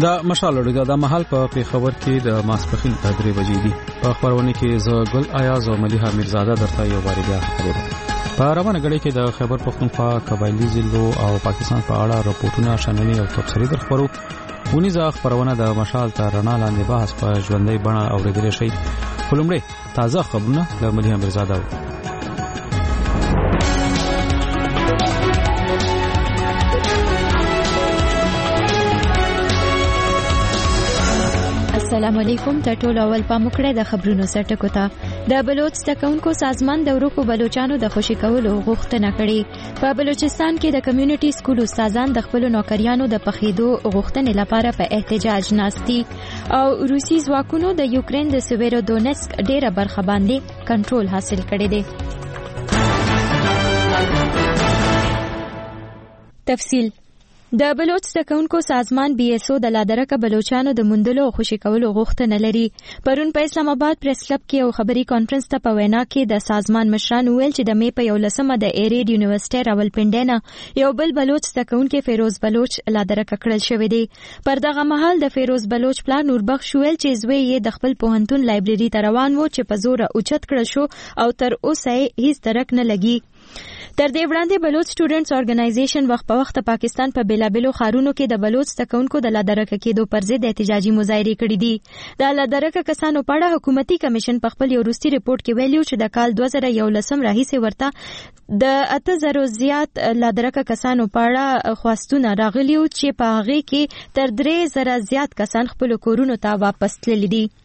دا مشال لري دا محل په پیښور کې د ماسپخین 3 بجې دي. په خبرونه کې زه ګل ایاز او ملیحه میرزاده درته یو بار بیا خبرې. په روانه غړي کې د خیبر پختونخوا قبایلی ضلعو او پاکستان په اړه راپورټونه شاملې او تفصیلي درخبرو. ونیزه خبرونه د مشال تر رڼا لاندې بحث په ژوندۍ بڼه اوریدل شي. خلمړې تازه خبرونه د ملیحه میرزاده. السلام علیکم. ټول اول پاموکړه د خبرونو سرټکو ته. د بلوچ تکونکو سازمان د ورکو بلوچانو د خوشی کولو غوښتنه کړې. په بلوچستان کې د کمیونټي سکول استادان د خپل نوکریانو د پخېدو غوښتنې لپاره په احتجاج ناستي او روسي ځواکونو د یوکرين د سویرودونسک ډیره برخه باندې کنټرول حاصل کړی دی. تفصیل د بلوچ تکونکو سازمان بي اس او د لادرکه بلوچانو د مندلو او خوشی کولو غوښتنه لري. پرون په اسلام آباد پریس کلب کې یو خبري کانفرنس ته په وینا کې د سازمان مشران ویل چې د می په 11مه د ایریډ یونیورسيټي راولپنډي یو بل بلوچ تکونکو فیروز بلوچ لادرکه کړل شوی دی. پر دغه مهال د فیروز بلوچ پلان نوربخش ویل چې زوی یې د خپل پوهنتون لایبرری ته روان وو چې په زور اوچت کړل شو او تر اوسه هیڅ درک نه لګي. تر دې وړاندې بلوچ سټوډنټس اورګنایزیشن وخت په وخت پاکستان په بیلابلو خارونو کې د بلوچ تکونکو د لادرکه کېدو پر ضد احتجاجي مظاهرې کړې دي. د لادرکه کسانو په اړه حکومتي کمیشن په خپل یو وروستي ریپورت کې ویلي چې د کال 2011 راهیسې ورته د 8000 زیات لادرکه کسانو په اړه خواستونه راغلي او چې په هغه کې تر 3000 زیات کسان خپل کورونو ته واپس تللي دي.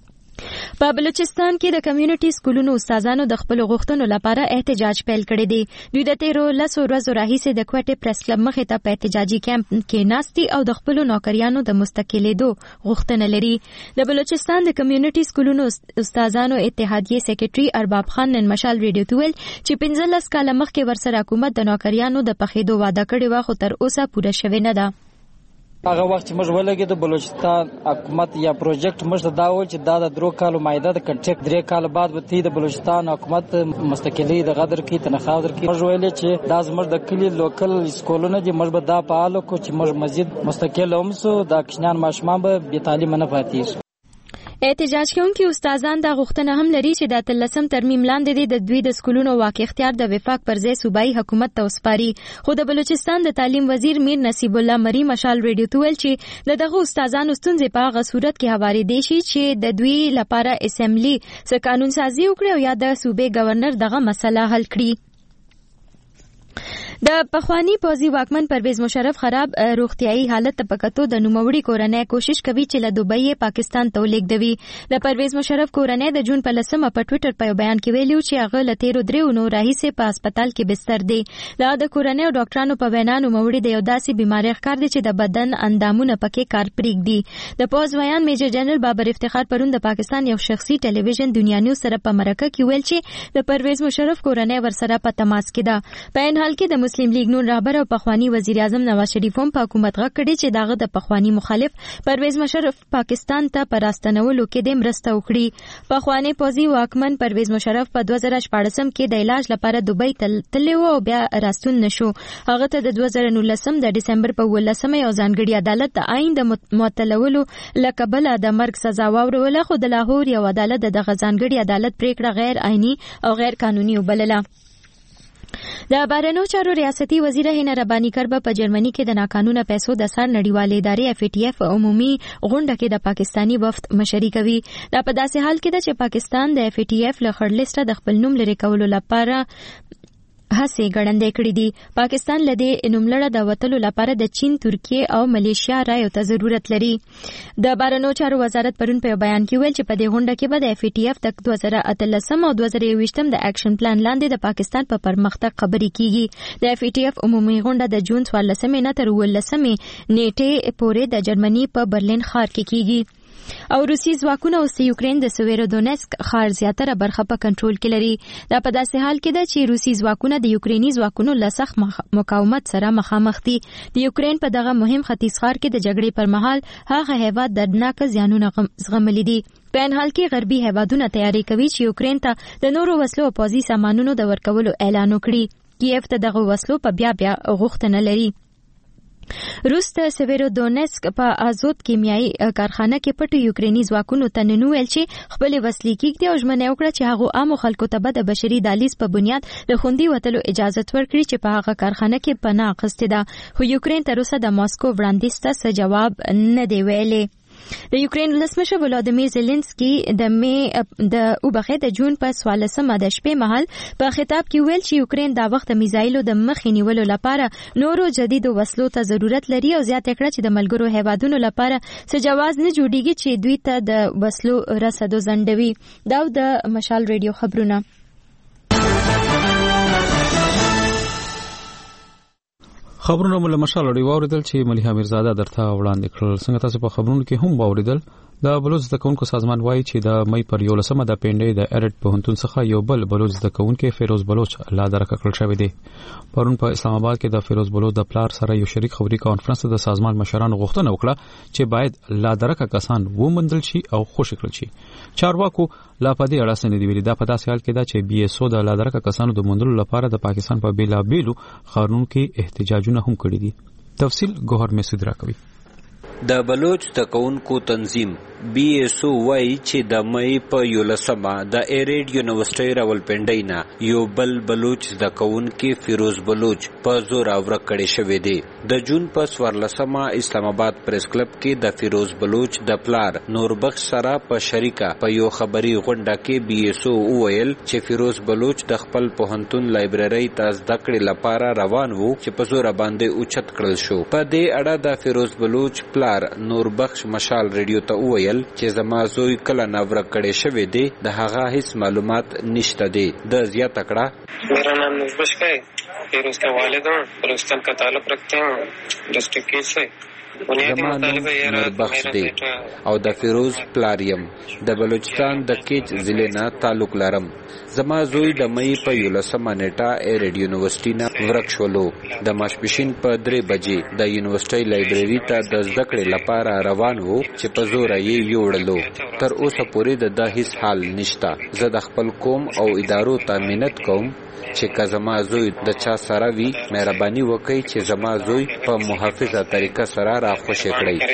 په بلوچستان کې د کمیونټي سکولونو استادانو د خپل غوښتنو لپاره احتجاج پیل کړی دی. دوی د 13 ورځو راهیسې د کوټې پریس کلب مخې ته په احتجاجي کیمپ کې ناستي او د خپل نوکریانو د مستقلیدو غوښتنه لري. د بلوچستان د کمیونټي سکولونو استادانو اتحادیې سیکریټري ارباب خان نن مشال ریډیو ته ویل چې 15 کاله مخکې ورسره حکومت د نوکریانو د پخېدو وعده کړې و خو تر اوسه پوره شوې نه ده. هغه وخت چې موږ ولګې د بلوچستان حکومت یا پروجیکټ موږ دا و چې دا د 3 کالو مایده د کنټریکټ 3 کال بعد به د بلوچستان حکومت مستقلی د غدر کې تنخواه درکې. موږ ویلې چې دا زموږ د کلی لوکل سکولونه دي موږ به دا فعال کو چې موږ مزید مستقل اومسو د کشنان ماشومان به بې تعلیم نه پاتې شي. احتجاج کوونکي استادان دا غوښتنه هم لري چې د 13 ترمیم لاندې د دوی د سکولونو واقع اختیار د وفاق پر ځای صوبایي حکومت ته وسپاري. خو د بلوچستان د تعلیم وزیر میر نصیب الله مری مشال ریډیو ته ویل چې دغه استادانو ستونزې په هغه صورت کې هوارې دي چې د دوی لپاره اسمبلی څخه قانون سازي وکړي او یا د صوبې گورنر دغه مسله حل کړي. د پخوانی پوځي واکمن پرویز مشرف خراب روغتیايي حالت ته پکاتو د نوموړي کورنۍ کوشش کوي چې له دوبۍ پاکستان ته ولېږدوي. د پرویز مشرف کورنۍ د جون په 10مه په ټوئیټر په بیان کې ویلي چې هغه له 13 نو راهیسې په هسپتال کې بستر دی. د کورنۍ او ډاکټرانو په وینا نوموړي د یو داسې بیماری ښکار دی چې د بدن اندامونه پکې کار پرېږدي. د پوز ویان میجر جنرال بابر افتخار پرون د پاکستان یو شخصي ټلویزیون دنیا نیوز سره په مرکه کې ویل چې د پرویز مشرف کورنۍ ورسره په تماس کې ده. په ان حال کې د مسلم لیگ نون رهبر او پخوانی وزیر اعظم نواز شریف هم په حکومت غږ کړی چې داغه د پخوانی مخالف پرویز مشرف پاکستان ته پر راستنولو کې د مرسته وکړي. پخوانی پوځي واکمن پرویز مشرف په 2014 کې د علاج لپاره دوبۍ تللی و او بیا راستون نشو. هغه ته د 2019 د دسمبر په 18مه یو ځانګړي عدالت د آئین د معطلولو لکبل د مرګ سزا واوروله خو د لاهور یو عدالت دغه ځانګړي عدالت پریکړه غیر آئینی او غیر قانوني وبلله. د بهرنیو چارو ریاستي وزیر هینا ربانی کربه په جرمني کې د ناقانونه پیسو د سر نړیوالې ادارې FATF عمومي غونډه کې د پاکستانی وفد مشري کوي. دا په داسې حال کې ده چې پاکستان د FATF له خړ لیسټه د خپل نوم لرې کولو لپاره هڅې ګړندې کړې دي. پاکستان له دې نوملړه د وتلو لپاره د چین، ترکیه او ملیشیا رایو ته ضرورت لري. د بهرنیو چارو وزارت پرون په بیان کې ویل چې په دې غونډه کې به د FATF د 2018 او 2021 د اکشن پلان لاندې د پاکستان په پرمختګ خبرې کیږي. د FATF عمومي غونډه د جون 14 نه تر 18 نیټې پورې د جرمني په برلین ښار کې کیږي. او روسي ځواکونه اوس د یوکرين د سویرودونسک ښار زیاتره برخه په کنټرول کې لري. دا په داسې حال کې ده چې روسي ځواکونه د یوکريني ځواکونو له سخت مقاومت سره مخامخ دي. د یوکرين په دغه مهم ختیځ ښار کې د جګړې پر مهال هغه هیواد دردناک زیانونه زغملي دي. په ان حال کې غربي هیوادونه تیاری کوي چې یوکرين ته د نورو وسلو او پوځي سامانونو د ورکولو اعلان وکړي. کیف ته دغه وسلو په بیا غوښتنه لري. روس د سیویرودونیسک په ازوت کیمیاوي کارخانه کې پټو یوکرینی ځواکونو ته ننویل چې خپل وسلې کېږدي او ژمنه وکړه چې هغه عام خلکو ته د بشري دهلیز په بنیاد د خوندي وتلو اجازه ورکړي چې په هغه کارخانه کې پناه اخیستې ده، خو یوکرین تر اوسه د ماسکو وړاندیز ته څه جواب نه دی ویلی. د یوکرین ولسمشر ولادیمیر زيلنسکي د جون په 14مه د شپې مهال په خطاب کې ویل چې یوکرین دا وخت د میزایلو د مخې نیولو لپاره نورو جدیدو وسلو ته ضرورت لري او زیاته کړه چې د ملګرو هیوادونو لپاره څه جواز نه جوړیږي چې دوی ته د وسلو رسدو ځنډوي. دا د مشال ریډیو خبرونه. خبرونه مله مشال اړي واوریدل چې مليحه میرزاده درته وړاندې کړل. څنګه تاسو په خبرونو کې هم واوریدل، د بلوچ زده کوونکو سازمان وایي چې د مې پر 11مه د پینډې د ایرټ پوهنتون څخه یو بل بلوچ زده کوونکو فیروز بلوچ لا درک کړل شوی دی. پرون په اسلام آباد کې د فیروز بلوچ د پلار سره یو شریک خبري کانفرنس د سازمان مشرانو غوښتنه وکړه چې باید لا درک کسان ومندل شي او خوشی کړل شي. چارواکو لا پدې اړه سند دی ویلي. دا په داسې حال کې دا چې بي اس او د لا درک کسانو د مندلو لپاره د پاکستان په بیلابیلو خارونو کې احتجاجونه هم کړی دي. تفصیل گوهر مسعود راکوي. د بلوچ تکونکو تنظیم بی اس او وای چې د مې په 11مه د ایریډ یونیورسيټي راولپنډۍ نه یو بل بلوچ د کونکو فیروز بلوچ په زور اورک کړي شوې دي. د جون په 14مه اسلام آباد پریس کلب کې د فیروز بلوچ د پلار نور بخش سره په شریکه په یو خبري غونډه کې بی اس او ویل چې فیروز بلوچ د خپل پوهنتون لایبرری ته زده کړې لپاره روان وو چې په زور باندې اوچت کړل شو. په دې اړه د فیروز بلوچ پلار نور بخش مشال ریډیو ته ویل چې زما زوی کله ناورک کړي شوی دی، د هغه هیڅ معلومات نشته دی. د زیاته کړه میرا نام نوربخش ہے، فیروز کا والد ہوں، بلوچستان کا تعلق رکھتے ہیں، ڈسٹرکٹ کی سے زما نوم نوربخش دی او د فیروز پلاریم د بلوچستان د کیچ ضلع نه تعلق لرم. زما زوی د مې په 11مه نیټه ایریډ یونیورسيټي نه ورک شولو. د ماسپښین په 3 بجې د یونیورسيټي لایبرری ته د زده کړې لپاره روان وو چې په زور یې یوړلو. تر اوسه پورې د هیڅ حال نشته. زه د خپل قوم او ادارو ته مننت کوم چې که زما زوی د چا سره وي مهرباني وکړئ چې زما زوی په محافظه طریقه سره راخوشي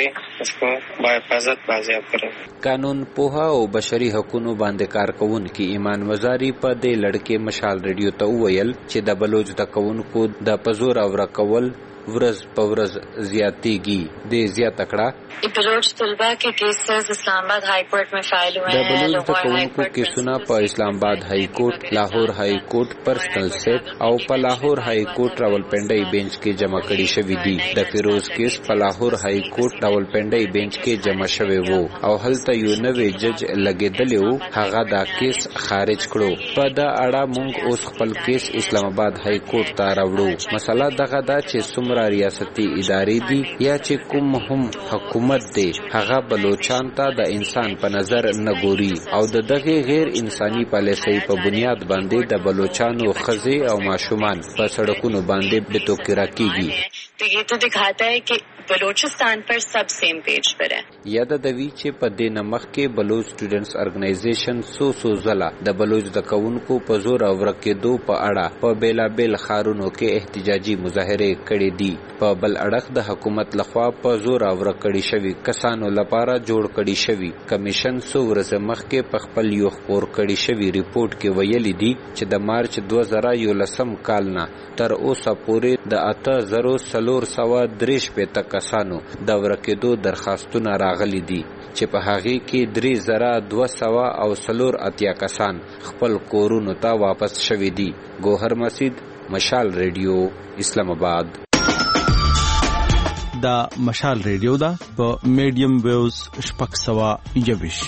کړئ. قانون پوها او بشري حقوقو باندې کار کوونکي ایمان وزاري په دې لړکې مشال ریډیو ته ویل چې د بلوچ د کوونکو د پزور او رکول ورځ په ورځ زیاتېږي. د زیاته کړه بلوچ طلبا کے کیسز اسلام آباد ہائی کورٹ میں فائل ہوئے ہیں. د بلوچ د کوونکو کیسونه په اسلام آباد هائی کورٹ، لاهور هائی کورٹ، پرسنل سیٹ او په لاهور هائی کورٹ راولپنډۍ بینچ کې جمع کړي شوی دي. د فیروز کیس په لاهور هائی کورٹ راولپنډۍ بینچ کې جمع شوی وو او هلته یو نوې جج لګیدلی وو، هغه دا کیس خارج کړو. په دا اړه مونږ اوس خپل کیس اسلام آباد هائی کورٹ ته راوړو. مسله دغه دا چې ریاستي ادارې دي یا چې کوم هم حکومت دی، هغه بلوچستان ته د انسان په نظر نه ګوري او د دغه غیر انساني پالیسۍ په بنیاد باندې د بلوچستانو ښځې او ماشومان په سړکونو باندې بتوکرا کیږي. تو یہ تو دکھاتا ہے کہ بلوچستان پر سب سیم پیج پر ہے. یاد دوی چې په دې نمخ کې بلوچ سټوډنټس ارګنایزیشن سو زلا د بلوچ د کوونکو په زور او ورکېدو په اړه په بیلابل خارونو کې احتجاجي مظاهره کړې دي. په بل اړخ د حکومت لخوا په زور او ورکړې شوی کسانو لپاره جوړ کړي شوی کمیشن څو ورځې مخکې په خپل یو خبر کړي شوی ریپورت کې ویلي دي چې د مارچ 2011 کال نه تر اوسه پورې د 8403 کسانو د ورکېدو درخواستونه راغلي دي چې په هغه کې 3280 کسان خپل کورونو ته واپس شوي دي. گوهر مسعود، مشال ریډیو، اسلام آباد. دا مشال ریډیو دا په میډیم ویوز 621.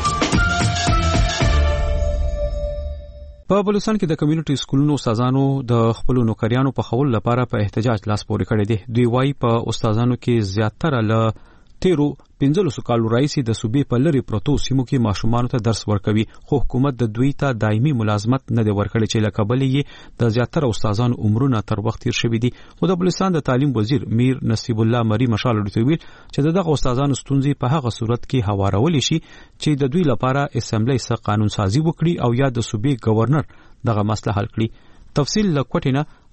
په بلوچستان کې د کمیونټي سکولونو استادانو د خپل نوکریانو په خول لپاره په احتجاج لاس پورې کړی دی. دوی وايي په استادانو کې زیاتره له 13 کالو راځي د صوبې په لری پروتو سیمو کې ماشومان ته درس ورکوي، خو حکومت د دوی ته دایمي ملازمت نه دی ورکړی چې لکبل یې د زیاتره استادانو عمرونه تر وخت تیر شوی دي. خو د بلوچستان د تعلیم وزیر میر نصیب الله مری مشال ورته چې دغه استادانو ستونزې په هغه صورت کې هوارول شي چې د دوی لپاره اسمبلی سره قانون سازي وکړي او یا د صوبې گورنر دغه مسله حل کړي. تفصیل لکوټینه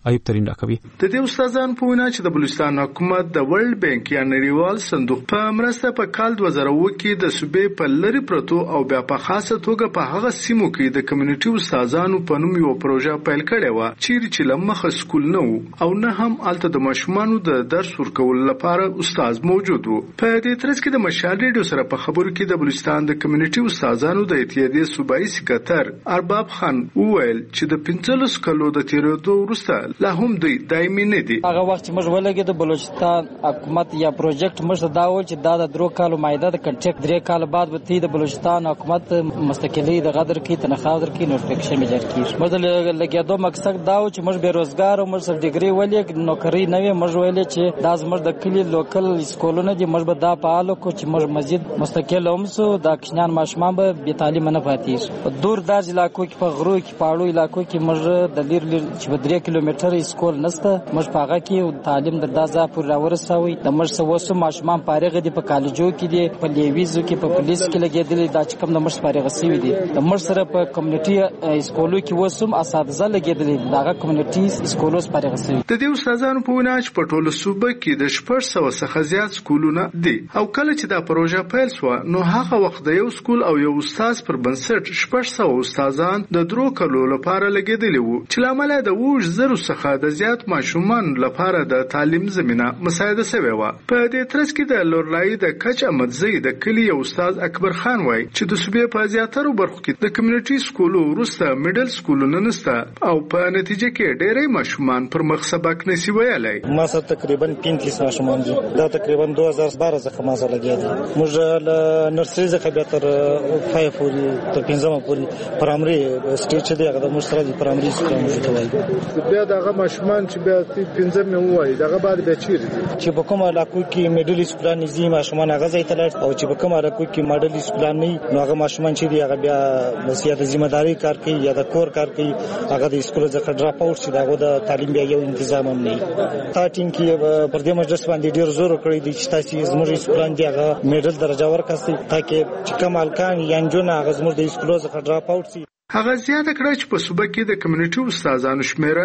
ایوب ترين راکوي. د دې استادان په وینا چې د بلوچستان حکومت د ورلد بانک یا نړیوال صندوق په مرسته په کال 2020 کې د صوبې په لری پروتو او بیا په خاصه توګه په هغه سیمو کې د کمیونټي استادانو په نوم یو پروژه پیل کړې و چې لمخه سکول نه او نه هم الته د ماشومانو د درس ورکول لپاره استاد موجود و. په دې ترڅ کې د مشال ریډیو سره په خبرو کې د بلوچستان د کمیونټي استادانو د اتحادیې صوبایي سکرټر ارباب خان وویل چې د 15 کلو د تیرېدو وروسته لا هم دوی دایمي نه دي. هغه وخت چې موږ ولګید د بلوچستان حکومت یا پروژیکټ موږ دا و چې دا د 3 کالو مایده د کنټریکټ 3 کال بعد به د بلوچستان حکومت مستقلی د غدر کې تنخواه در کې نوټیفیکیشن مجر کې موږ لګیدو مقصد دا و چې موږ بیروزګار او موږ سر ډیګري ولې نوکری نه وي. موږ ویل چې دا زموږ د کلی لوکل سکولونه دي موږ به دا فعال کو چې موږ مزید مستقل اومسو د کشنان ماشومان به بې تعلیم نه پاتې شي. دور داز علاقو کې په غرو کې پاړو علاقو کې موږ د لیر چې 3 کیلومتر سکول نشته موږ په هغه کې تعلیم در دازا پر راورسوي د موږ سوسو ماشومان فارغ دي په کالجو کې دي په لیویزو کې په پولیس کې لګیدل دا چې کوم د موږ فارغ سوي دي د موږ سره په کمیونټي سکولو کې وسوم اساتذه لګیدل دا کمیونټي سکولوس فارغ سوي. د دې استادانو په وینا چې په ټوله صوبه کې د 400 څخه زیات سکولونه دي او کله چې دا پروژه پیل شو نو هغه وخت د یو سکول او یو استاد پر بنسټ 400 استادان د 3 کلو لپاره لګیدل وو چې لامل د 200 څخه د زیات ماشومان لپاره د تعلیم زمينه مساعده شوی و. په دې ترڅ کې د لورلای د کچ احمدزی د کلی یو استاد اکبر خان وای چې د صوبې په زیاترو برخو کې د کمیونټي سکولو ورسته میډل سکولونه نشته او په نتیجه کې ډېرې ماشومان پر مخ سبق نشي ویلای. ما سره تقریبا 35 ماشومان دي دا تقریبا 2012 څخه ما سره لګیدل موږ له نرسري څخه به تر 5 پورې تر 15 پورې پرایمري سټیج دی هغه د مشترک پرایمري سکول موجود وای. بیا دغه ماشومان چې بیا 15 مې وای دغه بعد به چیرې چې په کومه علاقو کې میډل سکول نه زی ماشومان هغه ځای ته لاړ او چې په کومه علاقو کې ماډل سکول نه نو هغه ماشومان چې دی هغه بیا مسیحت ځمېداري کار کوي یا د کور کار کوي هغه د سکول څخه ډراپ اوټ شي دغه د تعلیم بیا یو تنظیم هم نه سٹارټینګ کې پر دې مجلس باندې ډیر زور کړی دی چې تاسو زموږ سکول دی هغه میډل درجه ورکړئ ترڅو چې کمال کان یا انجونه هغه زموږ د سکول څخه ډراپ اوټ شي. هغه زیاته کړه چې په صوبه کې د کمیونټي استادانو شمیره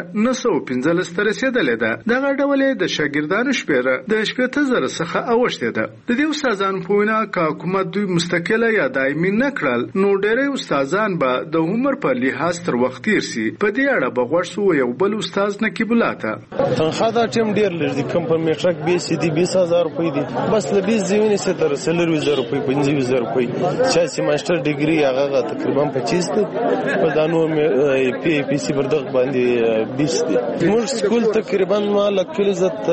915 ته رسیدلې ده. دغه ډول د شاګردانو شمیره د 70,000 څخه اوښته ده. د دې استادانو په وینا چې حکومت دوی مستقله یا دایمي نه کړل نو ډېری استادان به د عمر په لحاظ تر وخت تیر شي. په دې اړه به غوښتو یو بل استاد نقیبولاته تنخواه دا ټیم ډیر لږ دي کوم په میټرک بي سي دي 20000 روپۍ دي بس له 20 زیونه سي تر 30000 روپۍ 25000 روپۍ چې سي ماستر ډیګري هغه تقریبا 25 دي په دانو پی سی بردغ باندې 20 دي. موږ سکول تقریبا ما کلی زت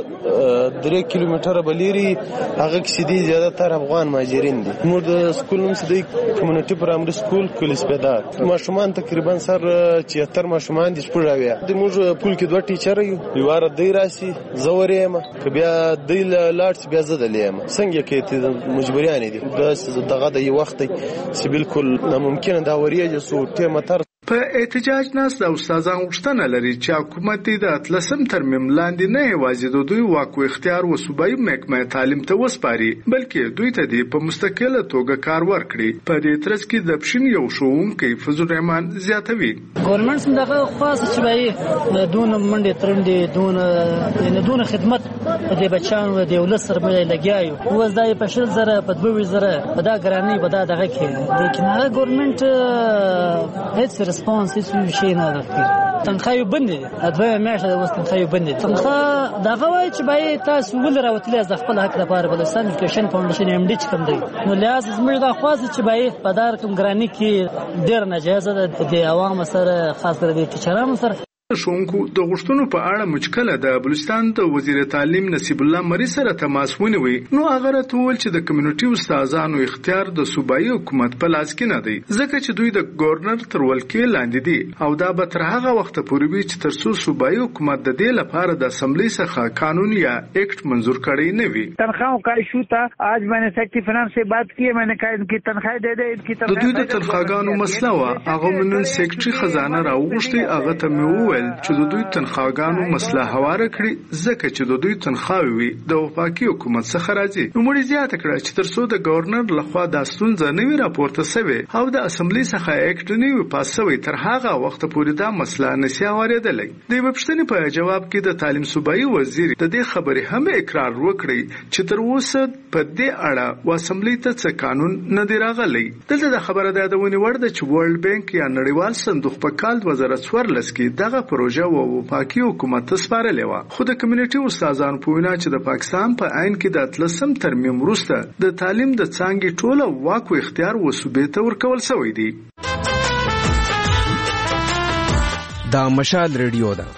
3 کیلومتره بلیری هغه کې دي زیاده تر افغان مهاجرین دي. موږ د سکول نوم سدي کمیونټي پرایمري سکول کلی سپیدار ماشومان تقریبا سر 76 ماشومان دي شپږاوي د موږ کول کې 2 ټیچر یو واره دی راسي زوریم بیا دی لاړ بیا زدلیم څنګه کې مجبوریان دي دغه د یو وخت چې بالکل ناممکن دا وریه سو متر. په احتجاج ناس د استادان غوښتنه لري چې حکومت د اتلسم ترمیم لاندې نه یوازې د دوی واک او اختیار و صوبایي محکمه تعلیم ته وسپاري بلکې دوی ته د په مستقله توګه کار ورکړي. په دې ترڅ کې د پښین یو شوونکی فضل الرحمن زیاتوي ګورنمنت څنګه خاص شوی دون منډه ترندې دون خدمت د بچانو د ولس سره لګیاو و ځای په 10000 په 2000 په دا ګرانی په دا دغه کې لیکن هغه ګورنمنت هیڅ ریسپانس هیڅ شي نه راکړي. تنخواه بند دي دوه میاشتې د وست تنخواه بند دي. تنخواه دغه وای چې باید تاسو ول راوتلې ز خپل حق لپاره بلوچستان ایجوکیشن فاونډیشن ام ډی چې کوم دی نو لحاظ زموږ د خواص چې باید په دار کوم ګرانی کې ډیر ناجایزه ده د عوام سره خاص کر د ټیچرانو سره. شونکو د غشتونو په اړه مشکله د بلوچستان د وزیر تعلیم نصیب الله مری سره تماس ونیوي نو هغه راټول چې د کمیونټي استادانو اختیار د صوبایي حکومت په لاس کې نه دی ځکه چې دوی د گورنر تر ولکې لاندې دي او دا به تر هغه وخت پورې وي چې تر څو صوبایي حکومت د دې لپاره د اسمبلی څخه قانون یا ایکټ منظور کړي نه وي. تنخواهوں کا ایشو تھا آج میں نے سیکٹری فنانس سے بات کی میں نے کہا ان کی تنخواہ دے دے ان کی تنخواہ د دوی د تنخواهګانو مسله وا هغه منن سیکټری خزانه راوغشتي هغه ته مې وویل چې د دوی تنخواګانو مسله هواره کړي ځکه چې د دوی تنخواوي وي د وفاقي حکومت څخه راځي. نوموړي زیاته کړه چې ترڅو د گورنر لخوا د ستونزه نه وي راپورته شوې او د اسمبلی څخه اکټ نه وي پاس شوی تر هغه وخت پورې دا مسله نشي اوریدلای. د وبښتنې په جواب کې د تعلیم صوبایي وزیر د دې خبرې هم اقرار وکړي چې تر اوسه په دې اړه و اسمبلی ته څه قانون نه دی راغلی. دلته د خبره ده د ونیوړ د چې ورلد بانک یا نړیوال صندوق په کال 2014 کې دغه پروژه و وفاقي حکومت ته سپارلې و، خو د کمیونټي استادانو په وینا چې د پاکستان په عین کې د 13 ترمیم وروسته د تعلیم د څانګې ټوله واک او اختیار وسوبې ته ورکول شوی دی. دا مشال ریډیو ده.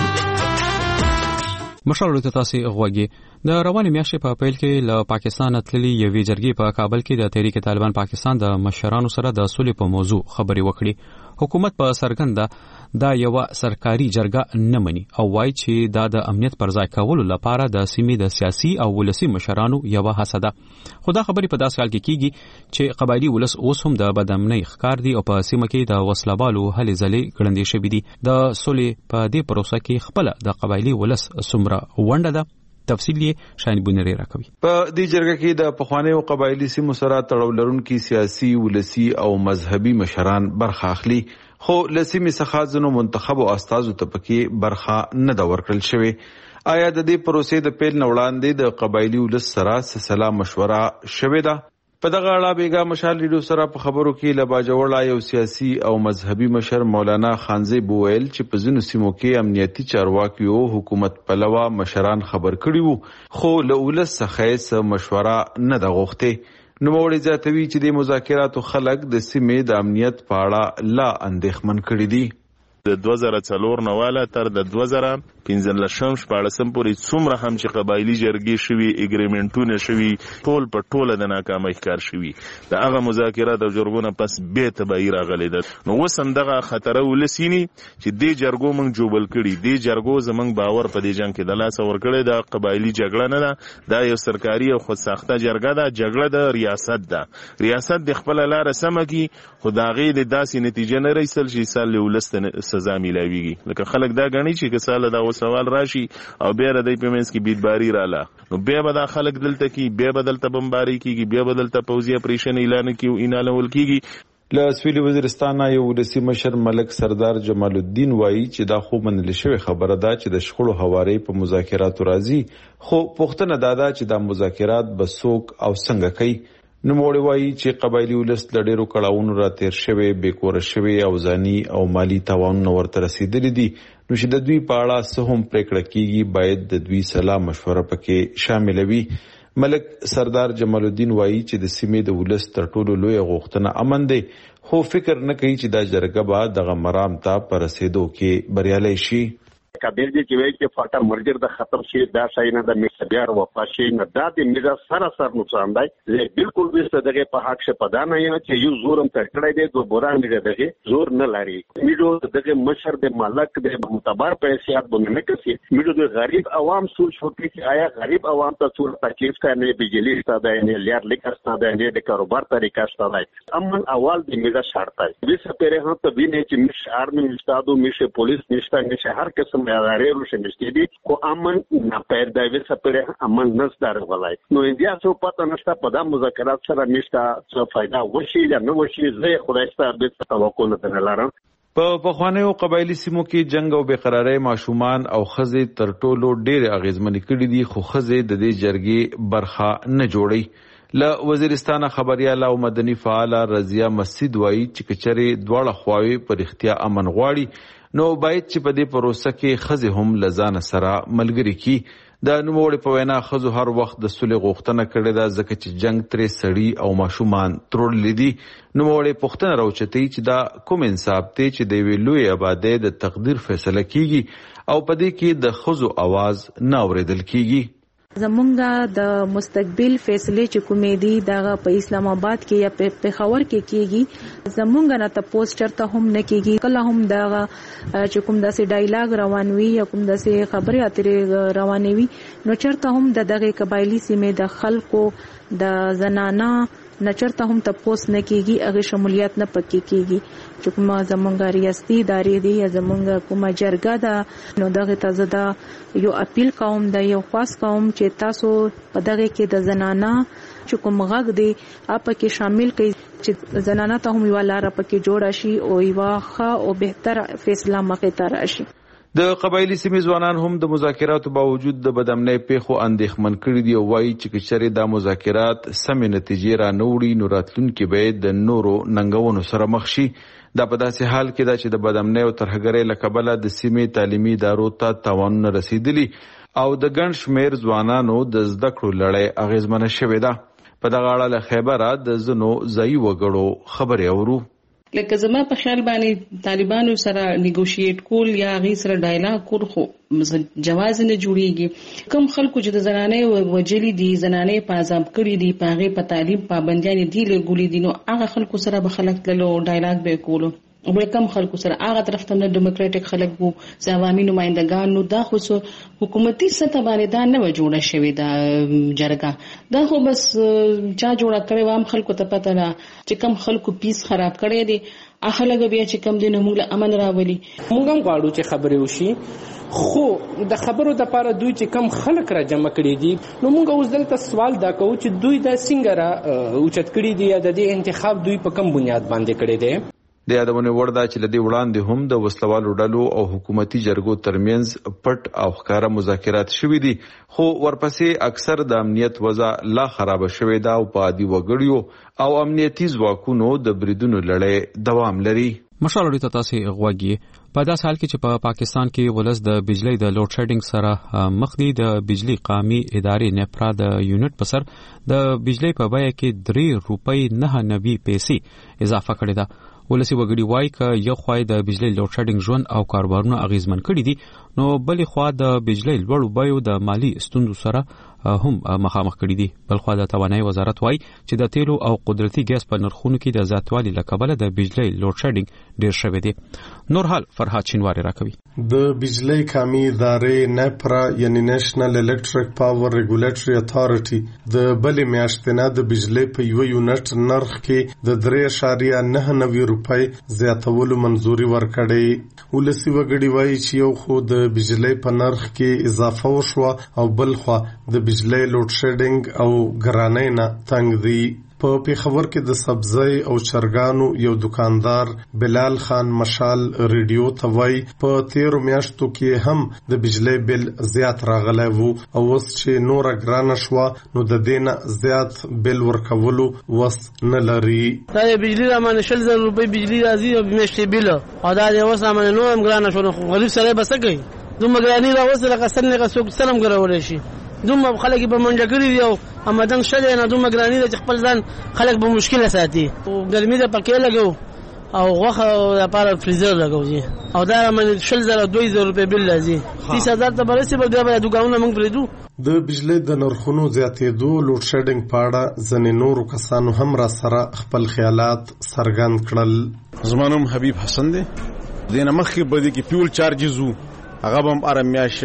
مشال ته تاسو غوږی د رواني میاشتې په اپریل کې له پاکستان تللي یوې جرګې په کابل کې د تحریک طالبان پاکستان د مشرانو سره د سولې په موضوع خبرې وکړي. حکومت په سرګنده دا یو سرکاري جرګه نه مني او وایي چې دا د امنیت پر ځای کولو لپاره د سیمې د سیاسي او ولسي مشرانو یو هڅه ده. خو دا خبرې په داسې حال کې کیږي چې قبایلی ولس اوس هم د بدامنۍ ښکار دي او په سیمه کې د وسلوالو هلې ځلې ګړندې شوي دي. د سولې په دې پروسه کې خپل د قبایلی ولس څومره ونډه ده تفصیل یې شاین بونری راکوي. په دې جرګه کې د پخوانیو قبایلی سیمو سره تړاو لرونکي سیاسي ولسي او مذهبي مشران برخه اخلي، خو لسیمې څخه ځینو منتخبو استازو ته پکې برخه نه ده ورکړل شوې. آیا د دې پروسې د پیل نه وړاندې د قبایلی ولس سره سلا مشوره شوې ده؟ په دغه اړه بیګا مشال ریډیو سره په خبرو کې له باجوړ یو سیاسي او مذهبي مشر مولانا خانزی بوویل چې په ځینو سیمو کې امنیتي چارواکي او حکومت پلوه مشران خبر کړي وو، خو له ولس څخه یې مشوره نه ده غوښتې. نوموړي زیاتوي چې د مذاکراتو خلک د سیمې د امنیت په اړه لا اندېښمن کړي دي. د 2004 نه والا تر د 2015 شپاړسم پورې څومره هم چې قبایلی جرګې شوي اګریمنټونه شوي ټول په ټوله د ناکامۍ ښکار شوي. د هغه مذاکرات او جرګونه پس بې تباهي راغلې ده. نو اوس هم دغه خطره ولسینی چې دې جرګو موږ جوبل کړي، دې جرګو زموږ باور په دې جنګ کې د لاسه ورکړی. د قبایلی جګړه نه ده، دا یو سرکاري او خودساخته جرګه ده. جګړه د ریاست ده، ریاست د خپل لاره سمه کی، خو د هغې د داسې نتیجه نه رسېدل چې سال له ولس سزا میلاویږي. لکه خلک دا غني چې که ساله دا سوال راشي او بیا د دې پیمنس کې بیدباری رااله، نو بیا به دا خلک دلته کې بیا بدلته بمباری کیږي، بیا بدلته پوځي اپریشن اعلان کیو انالول کیږي. له سویلي وزیرستان یو ولسی مشر ملک سردار جمال الدین وایي چې دا خو منل شوی خبره ده چې د شخړو هواري په مذاکراتو راځي، خو پوښتنه دا ده چې دا مذاکرات به څوک او څنګه کوي. نوموړي وایي چې قبایلی ولس له ډېرو کړاوونو را تیر شوی، بې کوره شوی او ځاني او مالي تاوانونه ورته رسېدلي دي، نو چې د دوی په اړه څه هم پرېکړه کیږي باید د دوی سلا مشوره پکې شامله وي. ملک سردار جمال الدین وایي چې د سیمې د ولس تر ټولو لویه غوښتنه امن دی، خو فکر نه کوي چې دا جرګه به دغه مرام ته په رسېدو کې بریالی شي. کابل دی چې وایي چې فاټر مرګر د ختم شي دا شای نه د میسه بیا وفا شي نه دا د میرا سره نقصان دی. زه بالکل به دغه په حق شه پدا نه یم چې یو زورم تکړه دی دو بوران میرا دغه زور نه لري. میډو دغه مشر د مالک د معتبر پیسې باندې نه کوي. میډو د غریب عوام سوچ وکړي چې آیا غریب عوام ته څور تکلیف کوي، بجلی ستاده نه لیر لیکر ستاده نه د کاروبار طریقه ستاده امن اول د میرا شرط دی. وسه پیره هم ته ویني چې مش آرمی مستادو مش پولیس نشته نشه هر قسم ادارې روشه نشته دي، خو امن نه پیدا وسه پیره امن نشته غلای. نو انډیا څو پته نشته په دا مذاکرات سره نشته څه فائدہ وشي یا نه وشي. زه خدای ستاسو به توقع نه لرم. په پخوانیو قبایلی سیمو کې جنگ او بېقرارۍ ماشومان او ښځې تر ټولو ډېرې اغېزمنې کړي دي، خو ښځې د دې جرګې برخه نه جوړي. له وزیرستان خبرياله او مدني فعاله رضیه مسجد وایي چې کچرې دواړه خواوې پر اختیا امن غواړي، نو باید چې په دې پروسه کې ښځې هم له ځانه سره ملګري کړي. د نوموړي په وینا ښځو هر وخت د سولې غوښتنه کړې ده ځکه چې جنگ ترې سړي او ماشومان تړلي دي. نوموړي پوښتنه راوچتوي چې دا کوم انصاف دی چې د یوې لویې آبادۍ د تقدیر فیصله کیږي او په دې کې د ښځو اواز نه اورېدل کیږي. زمونږ د مستقبل فیصله چې کومې دي دغه په اسلام آباد کې یا په پېښور کې کیږي، زمونږ نه ته پوسټر ته هم نه کیږي. کله هم دغه چې کوم داسې ډایلاګ روانوي یا کوم داسې خبرې اترې روانوي، نو چرته هم دغه قبایلی سیمې د خلکو د زنانه نچرته هم تپوس نه کیږي هغه شمولیت نه پکې کیږي چې کومه زمونږ ریاستي ادارې دي یا زمونږ کومه جرګه ده نو دغه تازه دا یو اپیل کوم د یو خاص کوم چې تاسو په دغه کې د زنانه چې کوم غږ دی اپ کې شامل کړئ چې زنانه ته هم یو لار پکې جوړ شي او یو ښه او بهتر فیصله مخې ته راشي. د قبایلی سیمې ځوانان هم د مذاکراتو باوجود د بدامنۍ پیښو اندېښمن کړي دي او وایي چې کچرې دا مذاکرات سمې نتیجې را نه وړي نو راتلونکي به د نورو ننګونو سره مخ شي. دا په داسې حال کې ده چې د بدامنۍ او ترهګرۍ له کبله د سیمې تعلیمي ادارو ته تاوانونه رسیدلي او د ګڼ شمېر ځوانانو د زده کړو لړۍ اغېزمنه شوې ده. په دغه اړه له خیبره د ځینو ځایي وګړو خبرې اورو. لکه زما په خیال باندې طالبانو سره نیګوشیټ کول یا غي سره ډایلاګ کول خو جواز نه جوړیږي. کوم خلکو چې د زنانې وجلي دي زنانې په عذاب کړي دي پاغه په تعلیم پابندیان دي لګولې دي نو هغه خلکو سره به خلک تللو ډایلاګ به کولو او کم خلکو سره هغه طرف ته نه ډیموکراټک خلک وو عوامي نمائندګان نو دا خو حکومتي سطح باندې دا نه جوړه شوې دا جرګه دا خو بس چا جوړه کړې وام خلکو ته پته نه چې کم خلکو پیس خراب کړي دي اخلګ بیا چې کم دینه موږ امن راولي. موږ هم غواړو چې خبرې وشي خو د خبرو د لپاره دوی چې کم خلک را جمع کړي دي نو موږ اوس دلته سوال دا کوو چې دوی د څنګه را اوچت کړي دي یا د دې انتخاب دوی په کم بنیاد باندې کړي دي. د یادونه ورده چې لدی وړاندې هم د وسلوالو ډلو او حکومتي جرګو ترمنځ پټ او ښکارا مذاکرات شوې دي خو ورپسې اکثر د امنیت وضع لا خراب شوې ده او په عادي وګړیو او امنیتي ځواکونو د بریدونو لړۍ دوام لري. مشالوري ته تاسو غوږی په داس حال کې چې په پاکستان کې ولس د بجلی د لوډ شیډینګ سره مخ دي د بجلی قومي ادارې نپرا د یونټ په سر د بجلی په بیه کې 3 روپۍ 99 پیسې اضافه کړې ده. ولسی وګړي وایي ک یو خوای د بجلی لوډ شیډینګ ژوند او کاروبارونه اغیزمن کړي دي نو بلې خوا د بجلی لوړو بیو د مالی ستونزو سره هم مخامخ کړي دي. بل خوا د توانایي وزارت وایي چې د تیلو او قدرتي ګاز په نرخونو کې د زیاتوالي له کبله د بجلی لوډ شیډینګ ډیر شوی دی. نور حال فرهاد شینواری راکوي. د بجلی قومي ادارې نپرا یعنی نېشنل الکتریک پاور ریګولیټری اتھارټي د بلې میاشتې نه د بجلی په یو یونټ نرخ کې د 3.99 روپۍ زیاتولو منځوري ورکړې. ولسی وګړي وایي چې یو خو د بجلی په نرخ کې اضافه وشوه او بل خو د بجلی لوډ شیډینګ او ګرانۍ نه تنګ دي. په پیښور کې د سبزی او چرګانو یو دکاندار بلال خان مشال ریډیو ته وایي په 13 میاشتو کې هم د بجلی بل زیات راغلی وو او اوس چې نوره ګرانه شوه نو د دې نه زیات بل ورکولو وس نه لري. دا د بجلی رامانه 100,000 روپۍ بجلی راځي او میاشتې بل او دا د اوس رامانه نو هم ګرانه شو نو غریب سره به څه کوي دومره ګراني راوځي لکه څنګه که څوک سلام ګرولای شي دومره خلک په منډه کړی دی او امدن شله نه دومره ګراني د خپل ځان خلک په مشکله ساتي او ګرمي د پکې لګو او غوخه لپاره فریزر لګوي او دا من 2,000 روپۍ بل لازم 30,000 ته برسي به دا دغاونه موږ پریدو. د بجلی د نرخونو زیاتېدو لوډ شیډینګ په اړه ځینې نورو کسانو هم را سره خپل خیالات څرګند کړل. زمانوم حبیب حسن دی دینه مخکې بده کې فیول چارجز هغه هم ارمیاش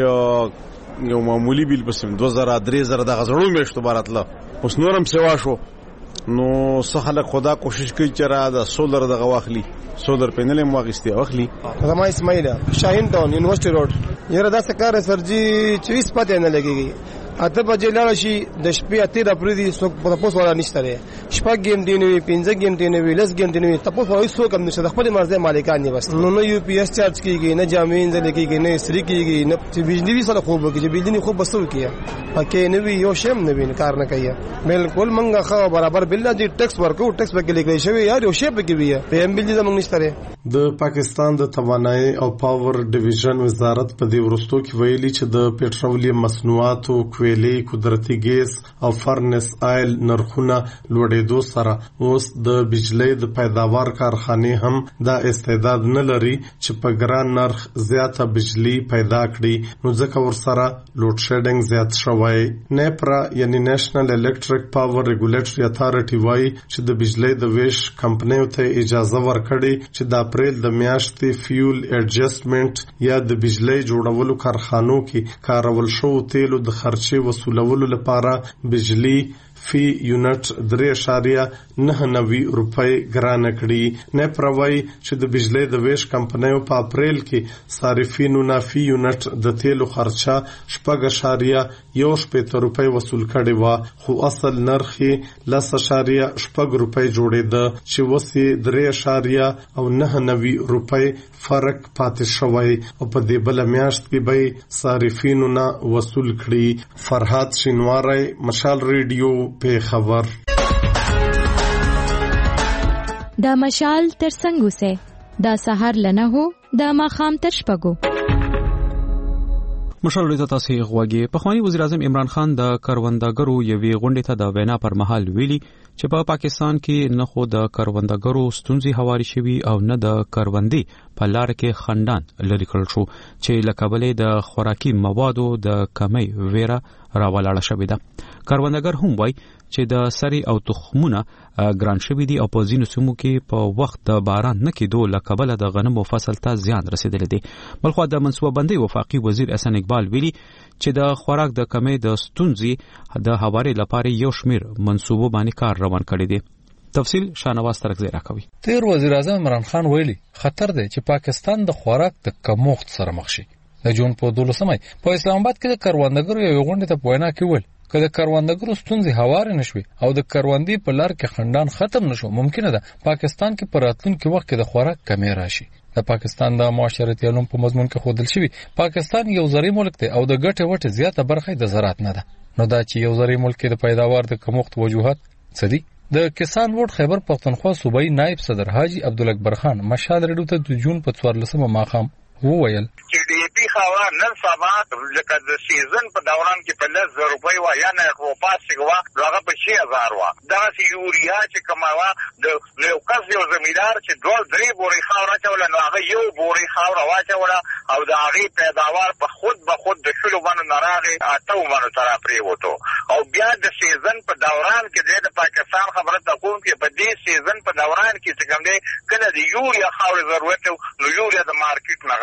یو معمولی بیل بسم 2,000-3,000 د غزړو میشتو باراتله اوس نورم سیوا شو نو څه خلک خدا کوشش کوي چې را د سولر د غواخلی سولر پینل هم واغستي واخلي. زما اسماعیل شاهین ټاون یونیورسيټي روډ یره دا سکار سرجی 24 پته نه لګيږي اته بجې لاړ شي د شپې اته اپریدي څوک په تاسو ولا نشته لري شپږ گیم دی نوې 15 گیم دی نوې لس گیم دی نوې تاسو هیڅ څوک هم نشته خپل مرزه مالکان نه بس نو یو پی ایس چارج کیږي نه جامین ځل کیږي نه سری کیږي نه بجلی وی سره خوب کیږي بجلی خوب بسو کیه پکې نه وی یو شم نه وین کار نه کوي بالکل منګه خو برابر بل دی ټیکس ورکو ټیکس به کې لیکل شوی یار یو شی به کې وی په ام بجلی زمونږ نشته. د پاکستان د توانایي او پاور ډیویژن وزارت په دې ورستو کې ویلي چې د پېټرولیم مصنوعاتو کویلې قدرتي ګیس او فرنس آیل نرخونه لوړېدو سره اوس د بجلی د پیداوار کارخانې هم دا استعداد نه لري چې په ګران نرخ زیاته بجلی پیدا کړي نو ځکه ورسره لوډ شیډینګ زیات شوی. نیپرا یعنی نېشنل الکتریک پاور ریګولیټری اتھارټي وایي چې د بجلی د ویش کمپنیو ته اجازه ورکړي چې د اپریل د میاشتې فیول اډجسټمنټ یا د بجلی جوړولو کارخانو کې کارول شو تیلو د خرچې وصولولو لپاره بجلی فی یونټ 3.99 روپۍ ګران کړي. نپرا وایي چې د بجلی د ویش کمپنیو په اپریل کې صارفینو نه فی یونټ د تیلو خرچه 6.1 روپۍ وصول کړي و، خو اصل نرخ یې 10.6 روپۍ جوړېده چې وسې 3.99 روپۍ فرق پاتې شوی او په دې بل میاشت کې به صارفینو نه وصول کړي. فرحات شینواری، مشال ریډیو، پیښور. دا مشال تر څنګه سه دا سحر لنه هو دا ماخام تر شپګو. مشال ریډیو تاسو غوږی. پخوانی وزیر اعظم عمران خان د کروندګرو یوې غونډې ته د وینا پر مهال ویلي چې په پاکستان کې نه خو د کروندګرو ستونزې هواري شوي او نه د کروندې په لار کې خندان لري کړل شو چې لکبلې د خوراکي موادو د کمی ویره راولاړه شوې ده. کروندګر هم وایي چې د سری او تخمونه ګران شوي دي او په ځینو سیمو کې په وخت د باران نه کېدو لکبله د غنمو فصل ته زیان رسیدلی دی. بلخو د منصوبه بندۍ وفاقي وزیر احسان اقبال ویلي چې د خوراک د کمی د ستونزې د هواري لپاره یو شمیر منصوبو باندې کار روان کړی دی. تفصیل شانواز ترکزی راکوي. تیر وزیر اعظم عمران خان ویلي خطر دی چې پاکستان د خوراک د کمښت سره مخ شي. د جون په 12 په اسلام آباد کې د کروندګرو یو غونډه ته په وینا کې ویل که د کروندګرو ستونزې هوار نشوي او د کروندې په لار کې خندان ختم نشو، ممکنه ده پاکستان کې پر راتلونکي وخت کې د خوراک کمی راشي. د پاکستان د معاشرتي علوم په مضمون کې ښودل شوی پاکستان یو زرعي ملک دی او د ګټې وټې زیاته برخه د زراعت نه ده. نو دا چې یو زرعي ملک د پیداوار د کمښت وجوهات څه دي؟ د کسان ووټ خیبر پختونخوا صوبایي نائب صدر حاجی عبدالاکبر خان مشال ریډیو ته د جون په 14 ماښام وویل چې ډي پی خاوه نن سبا لکه د سیزن په دوران کې په 10,000 روپۍ و یا نه روپاسي و هغه په 6,000 و. دا سی یوریا چې کماوه د یو کس یو زمیدار چې 2-3 بوري خاوره چول نو هغه یو بوري خاوره واچوله او د هغه پیداوار په خود به خود د شلو باندې ناراغه اته باندې تر پریوتو او بیا د سیزن په دوران کې د پاکستان خبره ته کوم چې په دې سیزن په دوران کې څنګه دی کله د یوریا خاوره ضرورت نو یوریا د مارکیټ نه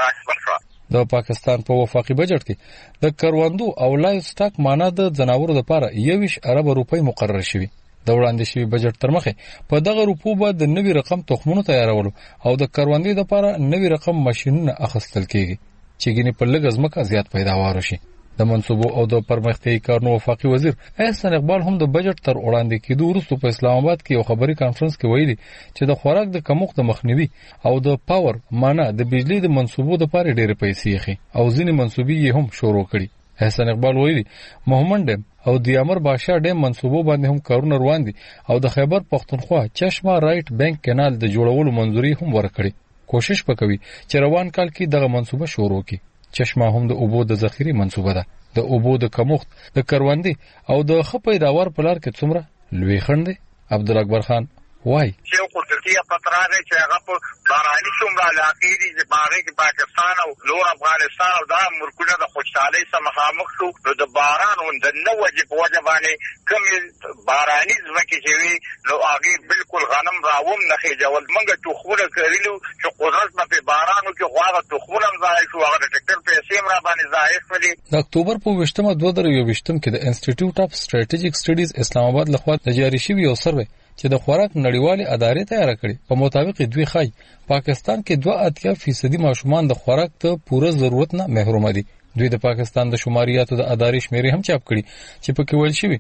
د پاکستان په وفاقي بجټ کې د کروندو او لایف سټاک معنا د جناورو لپاره 21 ارب روپۍ مقرر شوی. د وړاندې شوی بجټ تر مخه په دغه روپو به د نوي رقم تخمونو تیارولو او د کروندې لپاره نوي رقم ماشينونه اخیستل کیږي چې ګینه په لږ ځمکه زیات پیداوار شي. د منصوبو او د پرمختیايي کارونو وفاقي وزیر احسان اقبال هم د بجټ تر وړاندې کېدو وروسته په اسلام آباد کې یو خبري کانفرنس کې ویلي چې د خوراک د کمښت د مخنیوي او د پاور معنا د بجلی د منصوبو لپاره ډېر پیسې خي او ځینې منصوبې یې هم شروع کړي. احسان اقبال ویلي مومن ډیم او د امر بادشاه ډیم منصوبو باندې هم کارونه روان دي او د خیبر پختونخوا چشمه رائټ بانک کانال د جوړولو منځوري هم ورکړي. کوشش وکوي چې روان کال کې دغه منصوبه شروع کړي. چشمه هم د اوبو د ذخیره منصوبه ده. د اوبو د کمښت د کروندې او د ښه پیداوار په لار کې څومره لوی خنډ دی. عبدالاکبر خان وای چې قدرتي خطرانه چې هغه په باراني څومره علاقې دي چې باغې کې پاکستان او نور افغانستان او دا ملکونه د خوشحالۍ سره مخامخ شو نو د باران او د نو وجه په وجه باندې کوم باراني ځمکې چې وي نو هغه بالکل غنم راوم نه خېجول منګه تخمونه کړلو چې قدرت په بارانو کې غواړه تخمونه ځای شو هغه ټریکټر پیسې را باندې ځای شولې. د اکتوبر په 2022 کې د انسټیټیوټ اف سټریټیجیک سټډیز اسلام آباد لخوا جاری شوی یو سروې چې د خوراک نړیوالې ادارې تیار کړي په مطابق دوی خای پاکستان کې 2.8% ماشومان د خوراک ته پوره ضرورت نه محروم دي. دوی د پاکستان د شماریاتو د ادارې شمیرې هم چاپ کړي چې په کې ویل شوی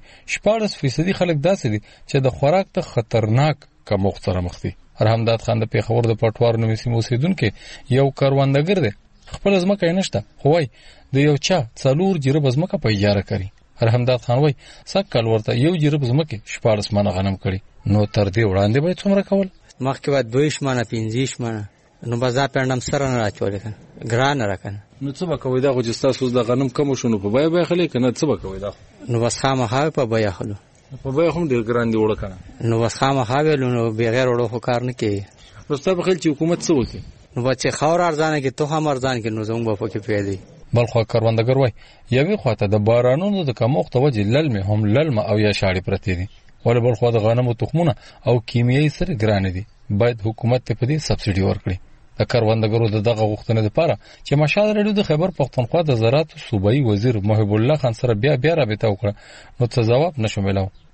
14% خلک داسې دي چې د خوراک ته خطرناک کمښت سره مخ دي. رحمداد خان د پیښور د پټوار نوې سیمو اوسیدونکو یو کروندګر دی. خپل ځمکه یې نشته خو وای د یو چا څلور جریب ځمکه په اجاره کوي. رحمداد خان وای سکل ورته یو جریب ځمکه 14 منه غنم کړي نو تر دې وړاندې به څومره کول مخکې به 2 منه 15 منه نو بازار پندم سره نه راچول کړه ګران راکنه نو څه وکوي دا خو جستا سوز د غنم کم شونه په بای خلې کنه څه وکوي دا نو بس خامخا په بای خلو په بای هم ډیر ګران دی وړه کنه نو بس خامخا ویلو نو بغیر وړو خو کار نه کوي. مستاب خل چې حکومت څه وکړي نو بچي خاور ارزانه کې توه هم ارزان کې نو زموږ په کې پیدا بلخو کروندګر وای یوې خواته د بارانونو د کمښت وجه للمه هم للمه او یا شاړې پرتی دي ول بلخو د غنمو تخمونه او کیمیاوي سره ګران دي. باید حکومت ته په دې سبسيډي ورکړي. د کروندګرو دغه غوښتنه لپاره چې مشال ریډیو د خیبر پختونخوا د زراعت صوبایي وزیر محب الله خان سره بیا رابطه وکړه نو څه جواب نشو ملاو.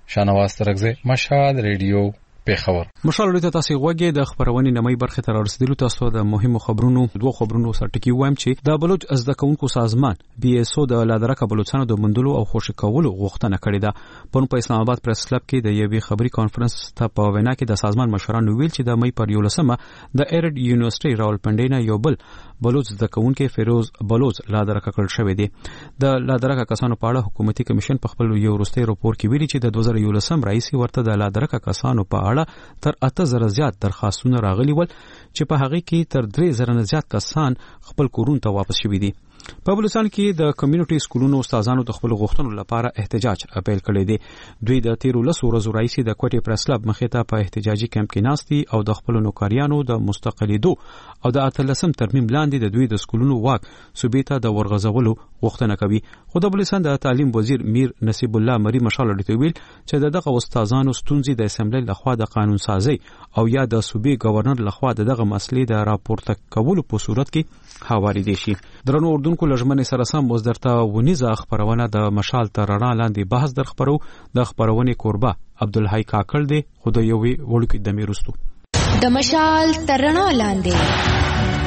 شانواز ترغزه مشال ریډیو پیښور. مشال ورته تاسو غوږی د خبرونې نمای برخه تر رسیدلو تاسو د مهمو خبرونو دوه خبرونو سره ټکی وایم چې د بلوچ از د کونکو سازمان بي اس او د لادرکه بلوچستان د مندلو او خوشی کولو غوښتنه کړې ده. په اسلام آباد پریس کلب کې د یوې خبري کانفرنس ته په وینا کې د سازمان مشران ویل چې د مې پر 11 د ایرډ یونیورسيټي راولپنډي نه یو بل بلوچ د کونکو فیروز بلوچ لادرکه کړل شوې دي. د لادرکه کسانو په اړه حکومتي کمیشن په خپل یو وروستي راپور کې ویلي چې د 2011 رئیس ورته د لادرکه کسانو په تر 8000 زیات درخواستونه راغلي ول چې په هغه کې تر 3000 زیات کسان خپل کورونو ته واپس شوي دي. په بلوچستان کې د کمیونټي سکولونو استادانو د خپل غوښتنو لپاره احتجاج اپیل کړی دی. دوی د 13 ورځو رئیس د کوټي پریس کلب مخې ته په احتجاجي کیمپ کې ناستي او د خپل نوکریانو د مستقلیدو او د 18 ترمیم لاندې د دوی د سکولونو واک صوبې ته د ورغځولو غوښتنه کوي. خو د بلوچستان د تعلیم وزیر میر نصیب الله مری مشال ورته ویل چې دغه استادانو ستونزې د اسمبلی لخوا د قانون سازي او یا د صوبې گورنر لخوا دغه مسلې د راپورته کولو په صورت کې حواله دي شي. درنو اردوونکو لژمنې سره سم وزدرته ونیزه خبرونه د مشال تر رڼا لاندې بحث در خبرو د خبرونه قربا عبدالحی کاکل دی خدای یوي وړوکی د میرستو د مشال تر رڼا لاندې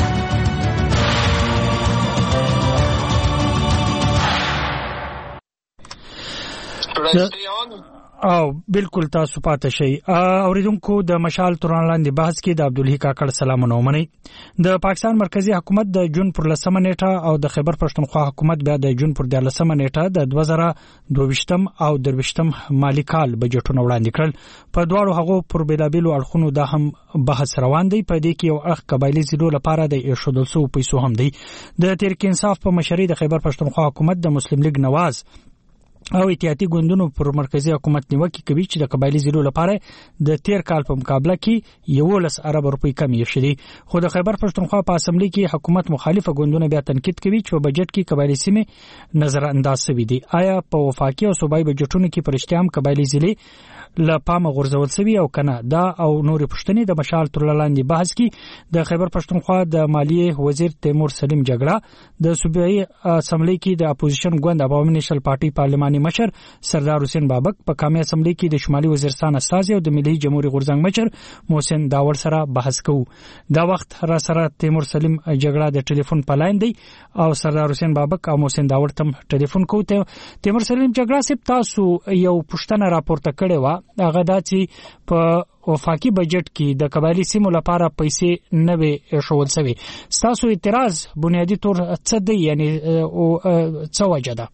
او بالکل تاسو پاتې شئ. اوریدونکو د مشال تران لاندې بحث کې د عبدالحی کاکړ سلامونه ومني. د پاکستان مرکزی حکومت د جون پر 10 نیټه او د خیبر پښتونخوا حکومت بیا د جون پر 13 نیټه د 2022 او 23 مالی کال بجټونه وړاندې کړل. په دواړو هغو پر بیلابیلو اړخونو د هم بحث روان دی. په دې کې یو اخ قبایلی زیرو لپاره د ایښودل شویو پیسو هم دی. د تحریک انصاف په مشرۍ د خیبر پښتونخوا حکومت د مسلم لیگ نواز او اتحادی ګوندونو پر مرکزی حکومت نیوکه کوي چې د قبایلی زیرو لپاره د تیر کال په مقابله کې 11 ارب روپۍ کم یې شوي. خو د خیبر پښتونخوا په اسمبلی کې حکومت مخالفه ګوندونه بیا تنقید کوي چې په بجټ کې قبایلی سیمې نظر انداز شوي دي. آیا په وفاقي او صوبایي بجټونو کې پرشتیا هم قبایلی ضلع له پامه غورځول شوي او کنه دا او نورې پوښتنې د مشال تر لاندې بحث کې د خیبر پښتونخوا د مالیې وزیر تیمور سلیم جګړه د صوبایي اسمبلی کې د اپوزیشن ګوند عوامي نیشنل پارټي پارلماني مشر سردار حسین بابک په قومي اسمبلی کې د شمالي وزیرستان استازي او د ملي جمهوریت غورځنګ مشر محسن داور سره بحث کوو. دا وخت را سره تیمور سلیم جګړه د ټلیفون په لاین دی او سردار حسین بابک او محسن داور تم ټلیفون کوو. تیمور سلیم جګړه سپ تاسو یو پښتنه راپورته کړې و هغه دا چې په وفاقي بجټ کې د قبایلی سیمو لپاره پیسې نه وي شول شوی. تاسو اعتراض بنیادی طور څه دی یعنی او څه وجه ده؟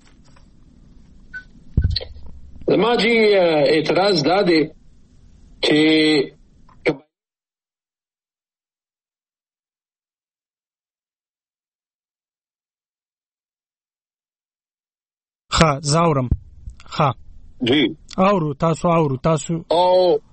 زما جی اعتراض دا دی چې زاورم جی تاسو او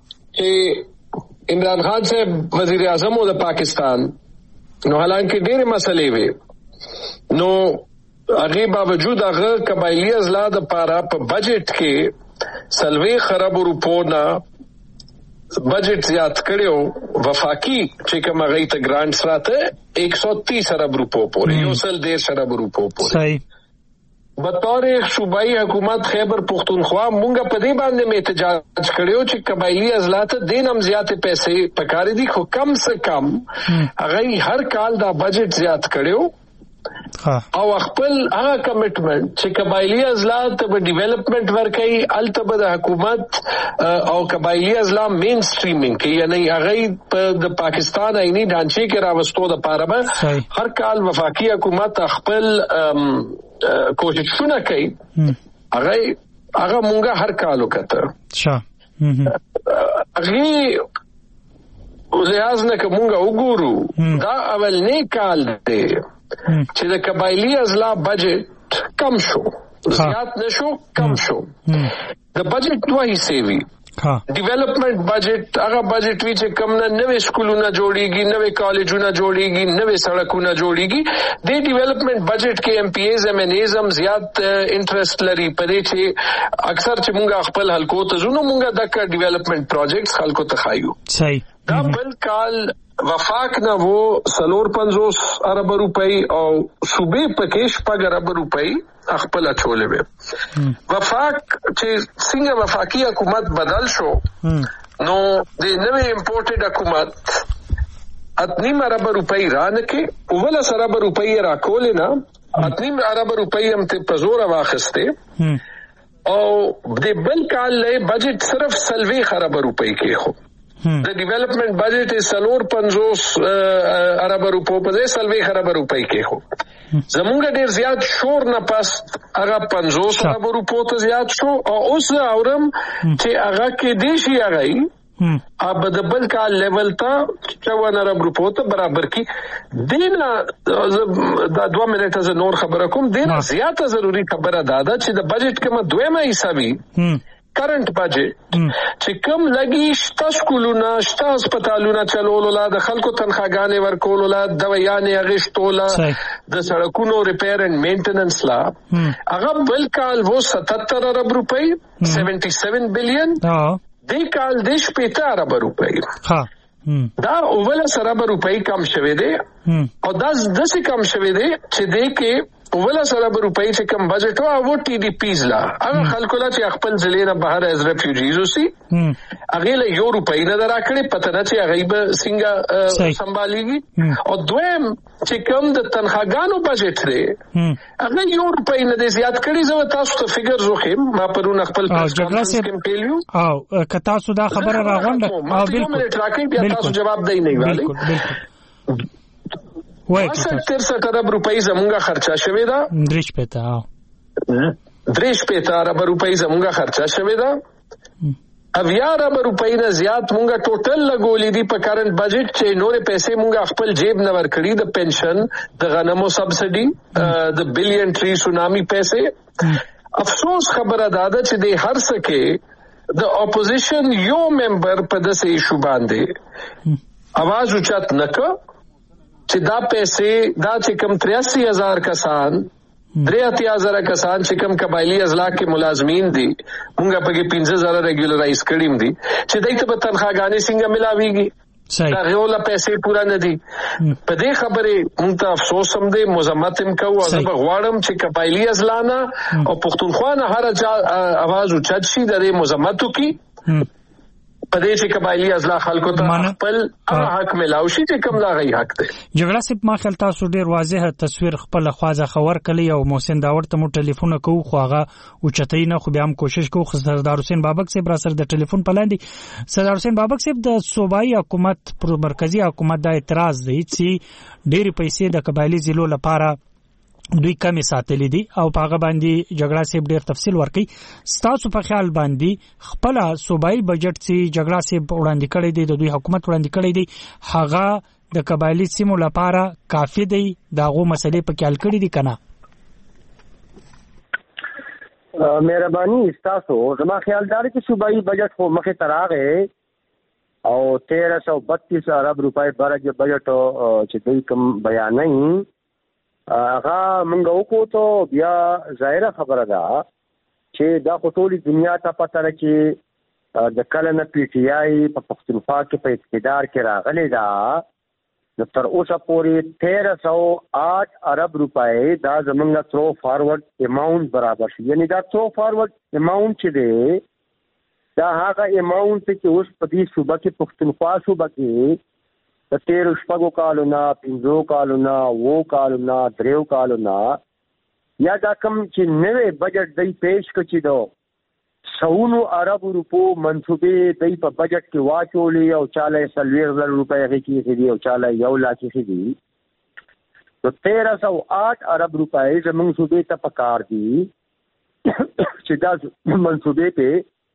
چې عمران خان صاحب وزیر اعظم د پاکستان نو حالانکه ډېرې مسلې وي نو هغه باوجود هغه قبایلی اضلاع د پاره په بجټ کې سلوي خراب روپونه بجټ زیات کړو. وفاقي چې کوم هغه ته ګرانټس راته 130 ارب روپو پورې یو سل 1.5 ارب روپو پورې صحیح. بطور صوبائی حکومت خیبر پختونخوا مونږه په دې باندې احتجاج کړو چې قبایلی اضلاع ته دینم زیات پیسې پکاري دي خو کم سے کم هغه هر کال دا بجټ زیات کړو او خپل هغه کمټمنټ چې قبایلی اضلاع ته ډیولپمنٹ ورکړي الته د حکومت او قبایلی اضلاع مین سټریمینګ کې یعنی هغه د پاکستان آئینی ډانچې کې راوستو د پاره هر کال وفاقي حکومت خپل کوششونه کوي هغه مونږه هر کال وکړه. هغه لحاظ نه کومه وګورو دا اولنی کال دی چې د قبایلی اضلاع بجټ کم شو زیات نشو کم شو. د بجټ دوه حصے وي. ډیولپمنٹ بجټ هغه بجټ وی چې کم نه نوې سکولونه جوړیږي نوې کالجونه جوړیږي نوې سړکونه جوړیږي. د ډیولپمنٹ بجټ کې ایم پی ایز ایم ان ایز هم زیات انټرست لري پدې چې اکثر چې مونږه خپل حلقو ته زونو مونږه د ډیولپمنٹ پروجیکټس خلکو ته خایو. صحیح. دا بل کال وفاق نه وو 450 ارب روپۍ او صوبې پکې 6 ارب روپۍ خپل چولې وي. وفاق چې څنګه وفاقي حکومت بدل شو نو د نوې امپورټډ حکومت 8 ارب روپۍ رانکې اوله ارب روپۍ راکولې نه 8 ارب روپۍ هم ته په زور واخسته او د بل کال له بجټ صرف 30 ارب روپۍ کې هو. د ډیولپمنٹ بجټ 450 ارب روپو په ځای 30 ارب روپۍ کې هو. زمونږ ډیر زیات شور نه پس هغه 50 ارب روپو ته زیات شو او اوس اورم چې هغه کې دیشي هغه اب د بل کال لیول ته 54 ارب روپو ته برابر کی. دینا دا 2 منټه ز نور خبره کوم. دینا زیاته ضروری خبره دادا چې د بجټ کې ما دویمه حسابي کرنٹ بجټ چې کم لګي شته سکولونه شته هسپتالونه چلول ولا د خلکو تنخواګانې ورکول ولا دویانې اغشتولا د سړکونو ریپیر اینڈ مینټیننس لا هغه بل کال وو 77 ارب روپۍ 77 بلین دی کال دیش 15 ارب روپۍ دا اوله ارب روپۍ کم شوه دی او دا داسې کم شوه دی چې دی کې اوله ارب روپۍ چې کم بجټ او ټي ډي پیز لا هغه خلکو لا چې خپل ځلې نه بهر از ریفیوجیز اوسي هغه له یو روپۍ نه راکړي پته نه چې هغه به څنګه سمباليږي. او دویم چې کم د تنخواګانو بجټ دی هغه یو روپۍ نه زیات کړي. زه تاسو ته فګر زوخم ما پرون خپل کم پیلیو او کتا سو دا خبره راغونډه او بالکل راکړي بیا تاسو جواب دی نه والی. 63 ارب روپۍ زمونږه خرچه شوې ده. 3 ارب روپۍ زمونږه خرچه شوې ده. 11 ارب روپۍ نه زیات مونږه ټوټل لګولې دي په کرنٹ بجټ چې نورې پیسې مونږه خپل جیب نه ورکړي. د پنشن د غنمو سبسډي د بلین ټری سونامي پیسې. افسوس خبره داده چې د هر سکه د اپوزیشن یو ممبر په دسه ایشو باندې आवाज اوچت نکړه چې دا پیسې دا چې کم 83,000 کسان 83,000 کسان چې کم قبایلی اضلاع کې ملازمین دي موږ په کې 15,000 ریګولرایز کړیم دي چې دایته په تنخواګانې څنګه ملاويږي دا غوړه پیسې پورا نه دي. په دې خبره موږ ته افسوس هم دي مزمت هم کوو. زه غواړم چې قبایلی اضلاع نه او پښتونخوا نه هر आवाज اوچت شي د مزمتو کې په دې چې قبایلی اضلاع خلکو ته خپل حق ملاوي شي چې کوم لا غي حق دی. جګړه سپ ما خل تاسو ډیر واضح تصویر خپل خوازه خبر کړی او محسن داور ته مو ټلیفون کوو خو هغه اوچتای نه خو بیا هم کوشش کوو. سردار حسین بابک صاحب را سره د ټلیفون پلاندې. سردار حسین بابک صاحب د صوبایي حکومت پر مرکزی حکومت د اعتراض دی چې ډیر پیسې د قبایلی ضلعو لپاره دوی کمی ساتلې دي او پاغه باندې جګړه سیب ډیر تفصیل ورکړي. ستاسو په خیال باندې خپل صوبایي بجټ چې جګړه سیب وړاندې کړی دی د دوی حکومت وړاندې کړی دی هغه د قبایلی سیمو لپاره کافي دی داغه مسلې په خیال کړی دي کنه؟ مهرباني تاسو زما خیال دار چې صوبایي بجټ خو مخه تراغه او 1332 ارب روپۍ برج بجټ چې دوی کوم بیانای هغه موږ وکړو ته بیا ظاهره خبره ده چې دا ټولي دنیا ته پته ده چې د کله نه پی ټی آی په پښتونخوا کې په اقتدار کې راغلی دا نو تر اوسه پورې 1308 ارب روپۍ دا زمونږ تھرو فارورډ اماونټ برابر شي. یعنی دا تھرو فارورډ اماونټ چې دی دا هغه اماونټ چې اوس په دې صوبه کې پښتونخوا صوبه کې 13 کالونه 15 کالونه 2 کالونه 3 کالونه یا دا کم چې نوې بجټ دی پیش کړي دو 100 ارب روپو منصوبې دی په بجټ کې واچولې او 40,000 روپۍ کې دي او 1 لک کې دي. نو 1308 ارب روپۍ زموږ صوبې ته پکار دي چې دا منصوبې په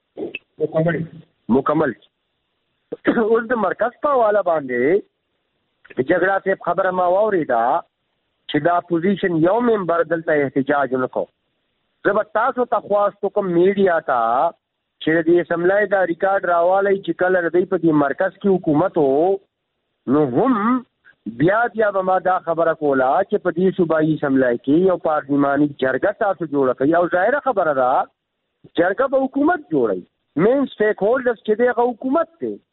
مکمل اوس د مرکز په حواله باندې جګړه سے خبره ما واوریدا چې دا اپوزیشن یو ممبر دلته احتجاج وکړو. زه تاسو ته خواستو کوم میډیا ته چې د اسمبلی دا ریکارډ راوالي چې کله ردی په دې مرکز کې حکومت وو نو هم بیا به ما دا خبره کوله چې په دې صوبایي اسمبلی کې یو پارلماني جرګه تاسو جوړه کړئ او ظاهره خبره ده جرګه به حکومت جوړي. مین سټیک هولډرز چې دغه حکومت ته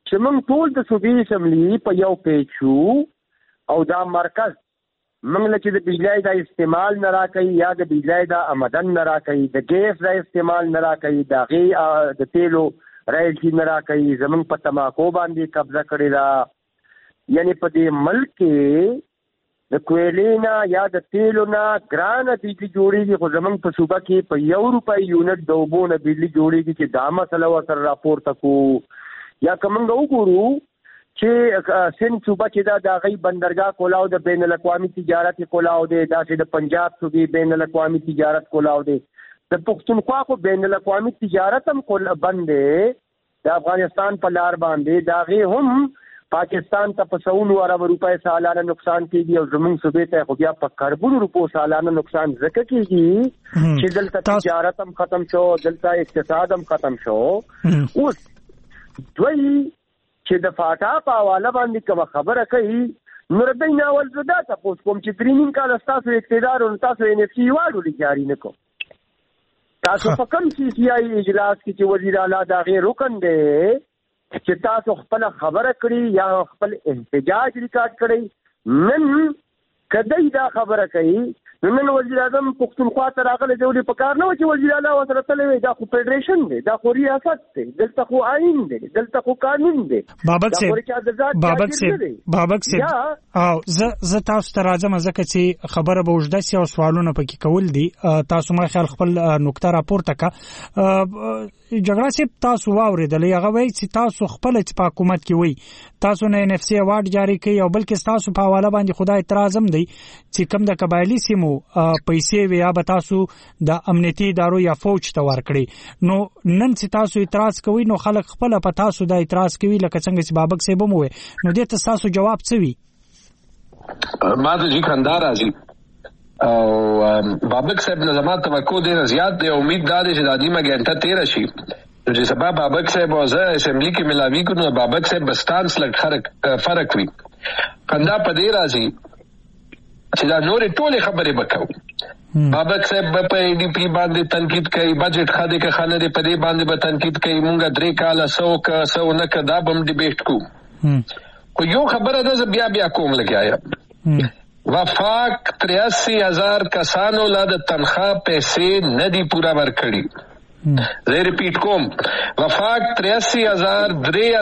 چې موږ ټول د صوبې اسمبلی په یو پیج شو او دا مرکز موږ چې د بجلی د استعمال نه راکوي یا د بجلی د آمدن نه راکوي د ګیس د استعمال نه راکوي د هغې د تیلو رایلټي نه راکوي زموږ په تماکو باندې قبضه کړې ده. یعنی په دې ملک کې د کویلې نه یا د تیلو نه ګرانه بجلي جوړېږي خو زموږ په صوبه کې په 1 روپۍ یونټ د اوبو نه بجلي جوړېږي چې دا مسله ورسره راپورته کړو. یا که موږ وګورو چې سند صوبه چې دا د هغې بندرګاه کولاو د بین الاقوامي تجارت کولاو دی، داسې د پنجاب صوبې بین الاقوامي تجارت کولاو دی. د پښتونخوا خو بین الاقوامي تجارت هم بند دی د افغانستان په لار باندې، د هغې هم پاکستان ته په 100 ارب روپۍ سالانه نقصان کېږي او زموږ صوبې ته خو بیا په کروڑو روپو سالانه نقصان ځکه کېږي چې دلته تجارت هم ختم شو، دلته اقتصاد هم ختم شو. اوس دوی چې د فاټا په حواله باندې کومه خبره کوي نو دوی نه اول زه دا تپوس کوم چې 3 کال ستاسو اقتدار او تاسو NFC واړو جاري نه کو، تاسو په کوم CCI اجلاس کې چې وزیر اعلی دا غیر رکن دی چې تاسو خپل خبره کړی یا خپل احتجاج ریکارډ کړی، نن کدی دا خبره کوي نن وزیر اعظم پښتونخوا ته راغلی دی په کار نه و چې وزیر اعلی ورسره تللی وي. دا خو فیډریشن دی، دا خو ریاست دی، دلته خو آئین دی، دلته خو قانون دی. بابک صاحب او زه تاسو ته راځم ځکه چې خبره به اوږده سي او سوالونه پکې کول دي. تاسو ما خیال خپل نقطه راپورته کا. جګړه صاحب تاسو واوریدل هغه وایي چې تاسو خپل په حکومت کې وي تاسو نه NFC اوارډ جاری کوي او بلکې تاسو په حواله باندې خدای اعتراض هم دی چې کوم د قبایلی سیمو پیسې وي یا به تاسو د امنیتي ادارو یا فوج ته ورکړي. نو نن چې تاسو اعتراض کوي نو خلک خپل په تاسو د اعتراض کوي لکه څنګه چې بابک صاحب مو نو دې ته تاسو جواب څه وي؟ ما ته جی خندار راځي او بابک صاحب نه زما توقع ډېره زیات دی. امید دا دی چې د نیمه ګنټه تیره شي چې سبا بابک صاحب او زه اسمبلی کې ملاوي کړو نو بابک صاحب بستانس لږ فرق وي. خندا په دې راځي چې دا نورې ټولې خبرې وکړو. بابک صاحب په ADP باندې تنقید کوي، بجټ خاده کې خانه دې په دې باندې به تنقید کوي، مونږه 3 کاله 100 نه کدا بم ډیبیټ کو. خو یو خبره ده بیا کوم لګیا وفاق 83,000 کسانو لا د تنخواه پیسې نه دی پورا ورکړي. زه ریپیټ کوم وفاق 83,000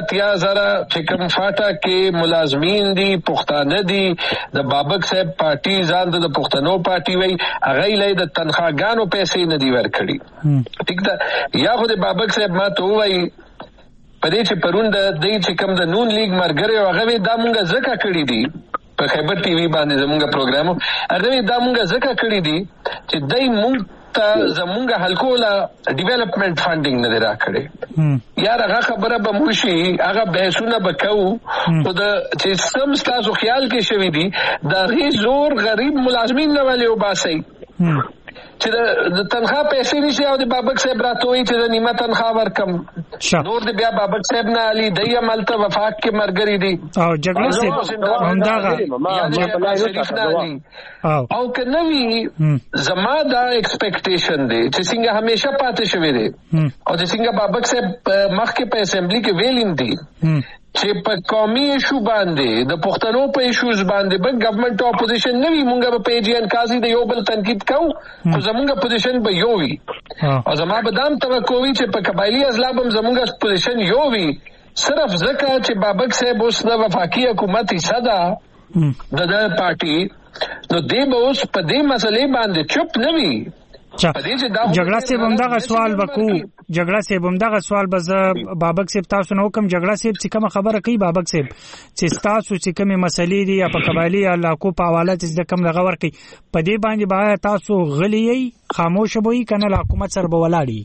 چې کوم فاټا کې ملازمین دي پښتانه دي د بابک صاحب پارټي ځان د پښتنو پارټي وای هغه لې د تنخواګانو پیسې نه دی ورکړي. ټیک ده یا خو د بابک صاحب ما ته وای پدې چې پرون د دې چې کوم د نون لیگ مرګره هغه دا مونږه زکه کړی دي په خیبر TV باندې زمونږ پروګرامو هغه دا مونږه زکه کړی دي چې دای مونږ ته زمونږ حلقوله ډیولپمنٹ فنډینګ نه دی راکړی. یار هغه خبره به موشي هغه بحثونه به کوو خو د چې سم ستاسو خیال کې شوي دي د هغې زور غریب ملازمین نه ولې وباسئ چې د تنخواه پیسې نشي او د بابک صاحب راته وایي چې د نیمه تنخواه ورکم نور د بیا بابک صاحب نه علي دی عملته وفاق کې مرګري دي او جګړه صاحب همداغه شریف نه علي او که نوی زما دا ایکسپیکټیشن دی چې څنګه همیشه پاتې شوی دی او چې څنګه بابک صاحب مخکې په اسمبلی کې ویلیم دي چې په قومي ایشو باندې د پښتنو په ایشوز باندې به ګورنمنت اپوزیشن نه وي مونږ به پیجن کازي د یو بل تنقید کوو خو زمونږ پوزیشن به یو وي او زما به دام توقع وي چې په قبایلی ازلاب هم زمونږ پوزیشن یو وي صرف ځکه چې بابک صاحب اوس د وفاقي حکومت حصہ ده د پارټي نو دی به اوس په دې مسلې باندې چپ نه وي. جګړه صاحب همدغه سوال وکړو جګړه صاحب همدغه سوال به زه بابک صاحب تاسو نه وکم جګړه صاحب چې کومه خبره کوي بابک صاحب چې تاسو چې کومه مسلې دي یا په قبایلی علاقو په حواله چې کوم دغه ورکي په دې باندې به تاسو غلي خاموش وي کنه حکومت سره به ولاړی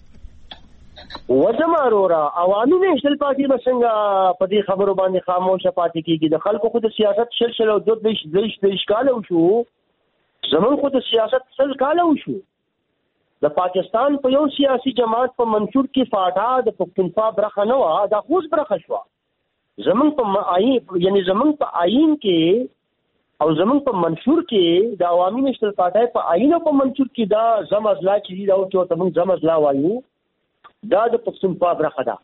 وجه مارورا عوامي نېشنل پارټي بسنګ په دې خبرو باندې خاموشه پاتې کیږي. د خلکو خود سیاست شلشل او د اشکال وشو زمون خود سیاست سل کال وشو. د پاکستان په یو سیاسي جماعت په منشور کې فاټا د پښتونخوا برخه نه و دا خوش برخه شو زمون په آئین یعنی زمون په آئین کې او زمون په منشور کې د عوامي نېشنل پارټي په آئین او په منشور کې دا زم ازلا چې دا او چې زمون زم ازلا وایو دا د پښتونخوا برخه ده.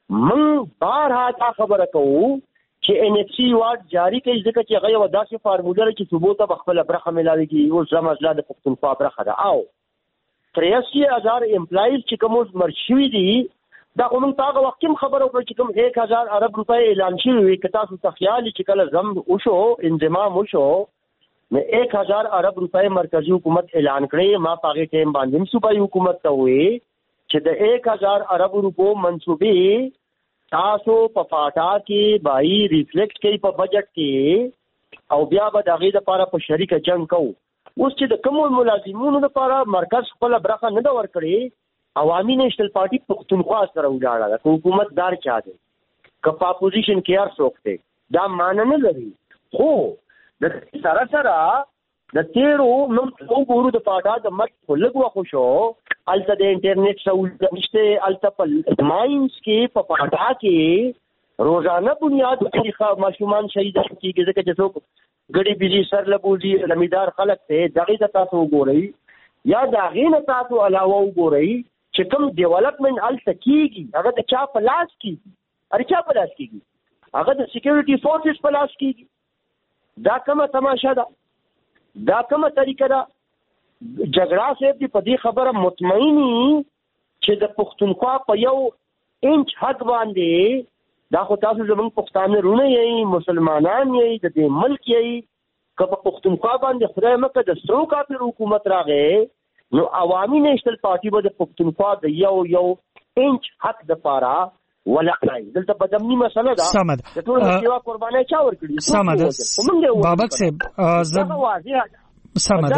من بارها دا خبره کوو چې NFC واټ جاری کوي ځکه چې هغه یو داسې فارموله چې صوبو ته خپل برخه ملاويږي او زموږ ځلا د پښتونخوا برخه ده. او 83,000 امپلایز چې کوم مرشوي دي دا کوم تاغه وخت کې خبره وکړه چې کوم 1,000 ارب روپۍ اعلان شوی وي کته تاسو خیال چې کله زم وشو انضمام وشو نو 1,000 ارب روپۍ مرکزی حکومت اعلان کړي. ما پاګه ټیم باندې صوبایي حکومت ته وې چې د 1,000 ارب روپو منصوبې تاسو په فاټا کې بای ریفلیکټ کوي په بجټ کې او بیا به دغه لپاره په شریک جنگ کوو. اوس چې د کوم ملازمونو لپاره مرکز خپل برخه نه دا ورکړي عوامي نېشنل پارټي پښتونخوا سره ولاړه ده حکومت دار چا دی کپا اپوزیشن کې هر څوک دی دا معنی نه لري. خو د سره سره د تیرو نو وګورو د پاټا د مټ لګو خو شو الته د انټرنیټ سہولت نشته الته په ماینز کې په پاټا کې روزانه بنیاد طریقه ماشومان شهید کیږي ځکه چې څوک ګډي بيلي سر لبوزي لمیدار خلک ته دغه تاسو وګورئ یا دغه نه تاسو علاوه وګورئ چې کوم ډیولپمنٹ الته کیږي هغه د چا په لاس کیږي ارچا په لاس کیږي هغه د سکیورټي فورسز په لاس کیږي. دا کومه تماشا ده دا کومه طریقه ده. جګړه صاحب دی په دې خبره مطمئنی چې د پښتونخوا په یو انچ حق باندې دا خو تاسو زموږ پښتانه رونه یې مسلمانان یې د دې ملک یې که په پښتونخوا باندې خدای مکه د سرو کافر حکومت راغی نو عوامي نېشنل پارټي به د پښتونخوا د یو انچ حق د پاره ولکړای. دلته بدمنی مسله ده د ټول سیوا قربانای چا ورکړي سمد بابک صاحب زه سمد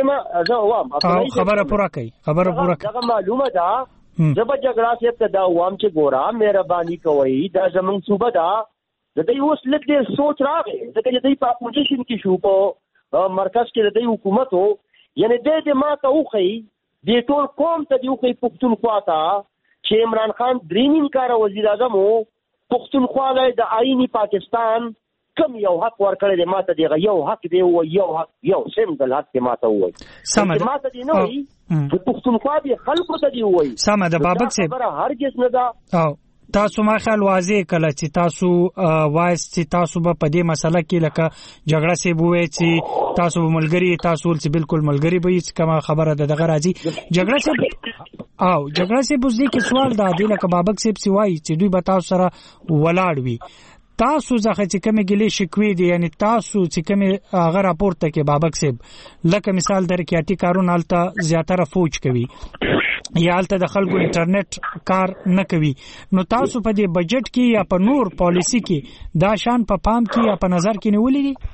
خبره پوره کوي دا معلومه ده زبر جګړه صاحب ته دا عوام چې ګورا مهرباني کوي دا زمونږ صوبه ده د دې اوس لږ ډېر سوچ راغی ځکه چې دوی په اپوزیشن کې شو په مرکز کې د دوی حکومت وو یعنی د ما ته وخی د ټول قوم ته دی وخی پښتونخوا ته چې عمران خان درینین کار وزیر اعظم وو پښتونخوا له د آئینی پاکستان کم یو حق ورکړی دی ماته دی یو حق دی او یو حق یو سیمبل حق دی ماته وای سمد ماته دی نه وای د پښتونخوا دی خلکو ته دی وای سمد بابک صاحب هرگز نه دا او تاسو ما خیال واضح کله چې تاسو وایس چې تاسو په دې مسله کې لکه جګړه سی بوې چې تاسو ملګری تاسو چې بالکل ملګری به هیڅ کومه خبره دغه راځي جګړه سی بوزي کې سوال دا دی لکه بابک صاحب سی وایي چې دوی به تاسو سره ولاړ وي تاسو ځکه چې کومه ګلې شکوي دي یعنی تاسو چې کومه هغه راپورته کې بابک صاحب لکه مثال درکې اټی کارونه الته زیاتره فوج کوي یا الته د خلکو انټرنیټ کار نه کوي نو تاسو په دې بجټ کې یا په نور پالیسی کې دا شان په پام کې یا په نظر کې نیولې دي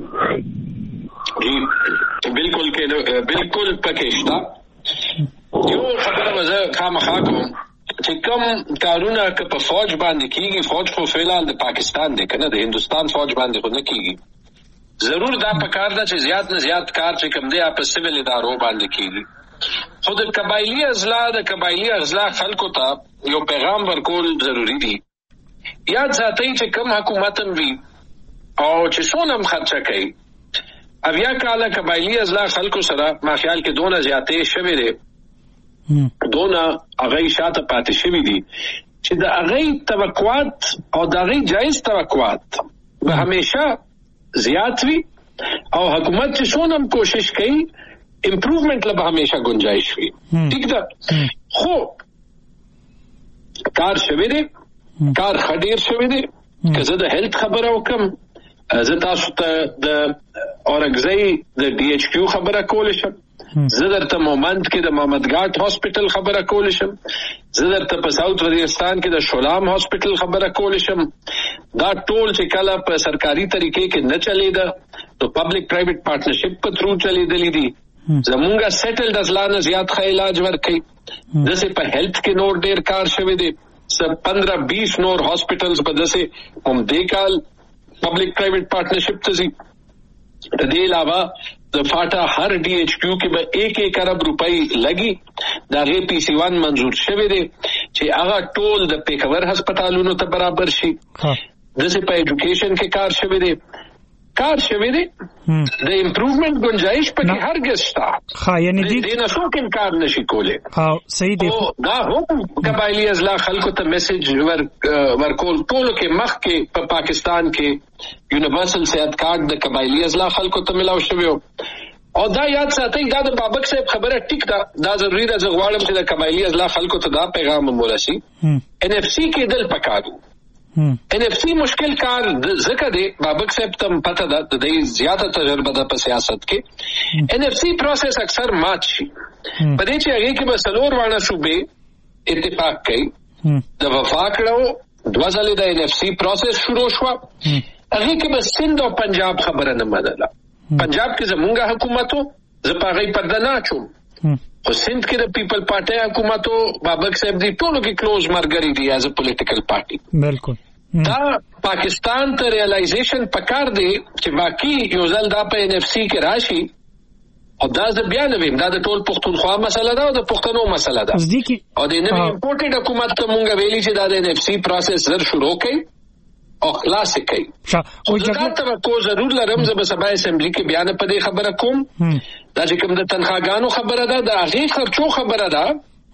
بالکل پکېشتا یو خبره مزه خامخا کوم چې کوم کارونه که په فوج باندې کیږي فوج خو فعلا د پاکستان دی کنه د هندستان فوج باندې خو نه کیږي ضرور دا پکار ده چې زیات نه زیات کار چې کوم دی په سیویل ادارو باندې کیږي خود قبایلی اضلاع خلکو ته یو پیغام ورکول ضروری دی یاد ساتئ چې کوم حکومت هم وي او چې څونه هم خرچه کوي اویا کاله قبایلی اضلاع خلکو سره ما خیال کې دونه زیاتې شوي دي دونه هغه شاته پاتې شوي دي چې د هغه توقعات او د هغه جایز توقعات به همیشه زیات وي او حکومت چې څونه هم کوشش کوي امپروومنٹ لبا ہمیشہ گنجائش ہوئی ٹھیک دا خو کار شوی دے کار خډیر شوی دے که زه د هیلث خبره وکم زه تاسو ته د اورګزی د ډي ایچ کیو خبره کول شم زه درته مومند کې د محمد ګاټ هاسپټل خبره کول شم زه درته په ساوث وزیرستان کې د شولام هاسپټل خبره کول شم دا ټول چې کله په سرکاري طریقې کې نه چلیدا نو پبلک پرایویټ پارټنرشپ په تھرو چلیدلې دي زمونږه سیټل د ځلانه زیات ښه علاج ورکړي دسه په هیلث کې نور ډیر کار شوی دی 15-20 نور هاسپټلز په دسه هم دې کال پبلک پرایویټ پارټنرشپ ته زی د دې علاوه د فاټا هر ډي ایچ کیو کې به 1 ارب روپۍ لګي دا غي پی سی 1 منظور شوی دی چې هغه ټول د پیکور هسپتالونو ته برابر شي دسه په ایجوکیشن کې کار شوی دی کار شوی دی د امپروومنت گنجائش پکې هرګز شته یعنی دې نه څوک انکار نشي کولای. صحیح دی. دا هم قبایلی اضلاع خلکو ته میسج ورکول ټولو کې مخکې په پاکستان کې یونیورسل صحت کارت د قبایلی اضلاع خلکو ته ملاو شوی او دا یاد ساتئ دا د بابک صاحب خبره ټیک ده دا ضروری ده زه غواړم چې د قبایلی اضلاع خلکو ته دا پیغام ورسي. NFC کې دل پکارو NFC مشکل کار ځکه دی بابک صاحب ته پته ده د دې زیاته تجربه ده په سیاست کې. NFC پروسس اکثر مات شي په دې چې هغه کې به څلور وانه صوبې اتفاق کوي د وفاق کړو دوه ځلې د NFC پروسس شروع شو هغه کې به سند او پنجاب خبره نه منله. پنجاب کې زمونږه حکومتو زه په هغه پرده نه اچوم خو سند کې د پیپل پارټي حکومتو بابک صاحب دی ټولو کې کلوز مرګري دی ایز ا پولیټیکل پارټي. بالکل دا پاکستان ته ریالایزیشن پکار دی چې باقی یو ځل دا په NFC کې راشي او دا زه بیا نه ویم دا د ټول پښتونخوا مسله ده او د پښتنو مسله ده او د نوی امپورټډ حکومت ته مونږ ویلي چې دا د NFC پروسس زر شروع کړي او خلاص کړي. او دا توقع ضرور لرم زه به سبا اسمبلی کې بیان په دې خبره کوم دا چې کوم د تنخواګانو خبره ده د هغې خرچو خبره ده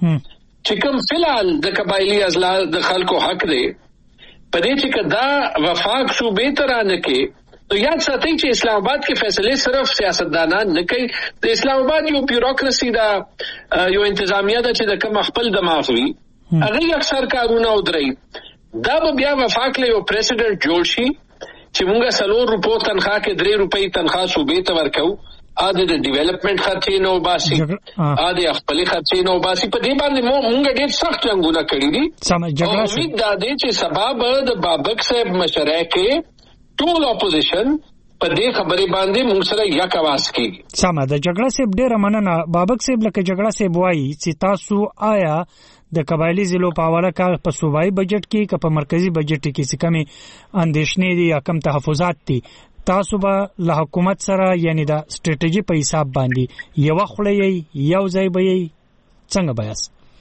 چې کوم فلحال د قبایلی اضلاع د خلکو حق دی په دې چې دا وفاق صوبې ته رانه کې تو یاد ساتئ چې اسلام آباد کې فیصله صرف سیاستدانان نه کوي د اسلام آباد یو بیوروکراسي دا یو انتظامیه ده چې د کوم خپل دماغ وي هغه اکثر کارونه ودري دا به بیا وفاق له یو پریزیډنټ جوړ شي چې مونږه 100 روپو تنخواه کې 3 روپۍ تنخواه صوبې ته ورکو اده د ډیولپمنٹ خرچې نو باسي اده خپل خرچې نو باسي په دې باندې مونږ ډېر سخت جنگونه کړی دي او امید دا دی چې سبب د بابک صاحب مشره کې ټول اپوزیشن په دې خبرې باندې موږ سره یک आवाज کیږي. سمه د جګړه صاحب ډېر مننه بابک صاحب لکه جګړه صاحب وایي چې تاسو آیا د قبایلی ضلعو په حواله کار په صوبایي بجټ کې که په مرکزی بجټ کې څه کمی اندېښنې دي یا کم تحفظات دي تاسو به له حکومت سره یعنی د سټریټیجي په حساب باندې یو خلې یو ځای به څنګه بیاس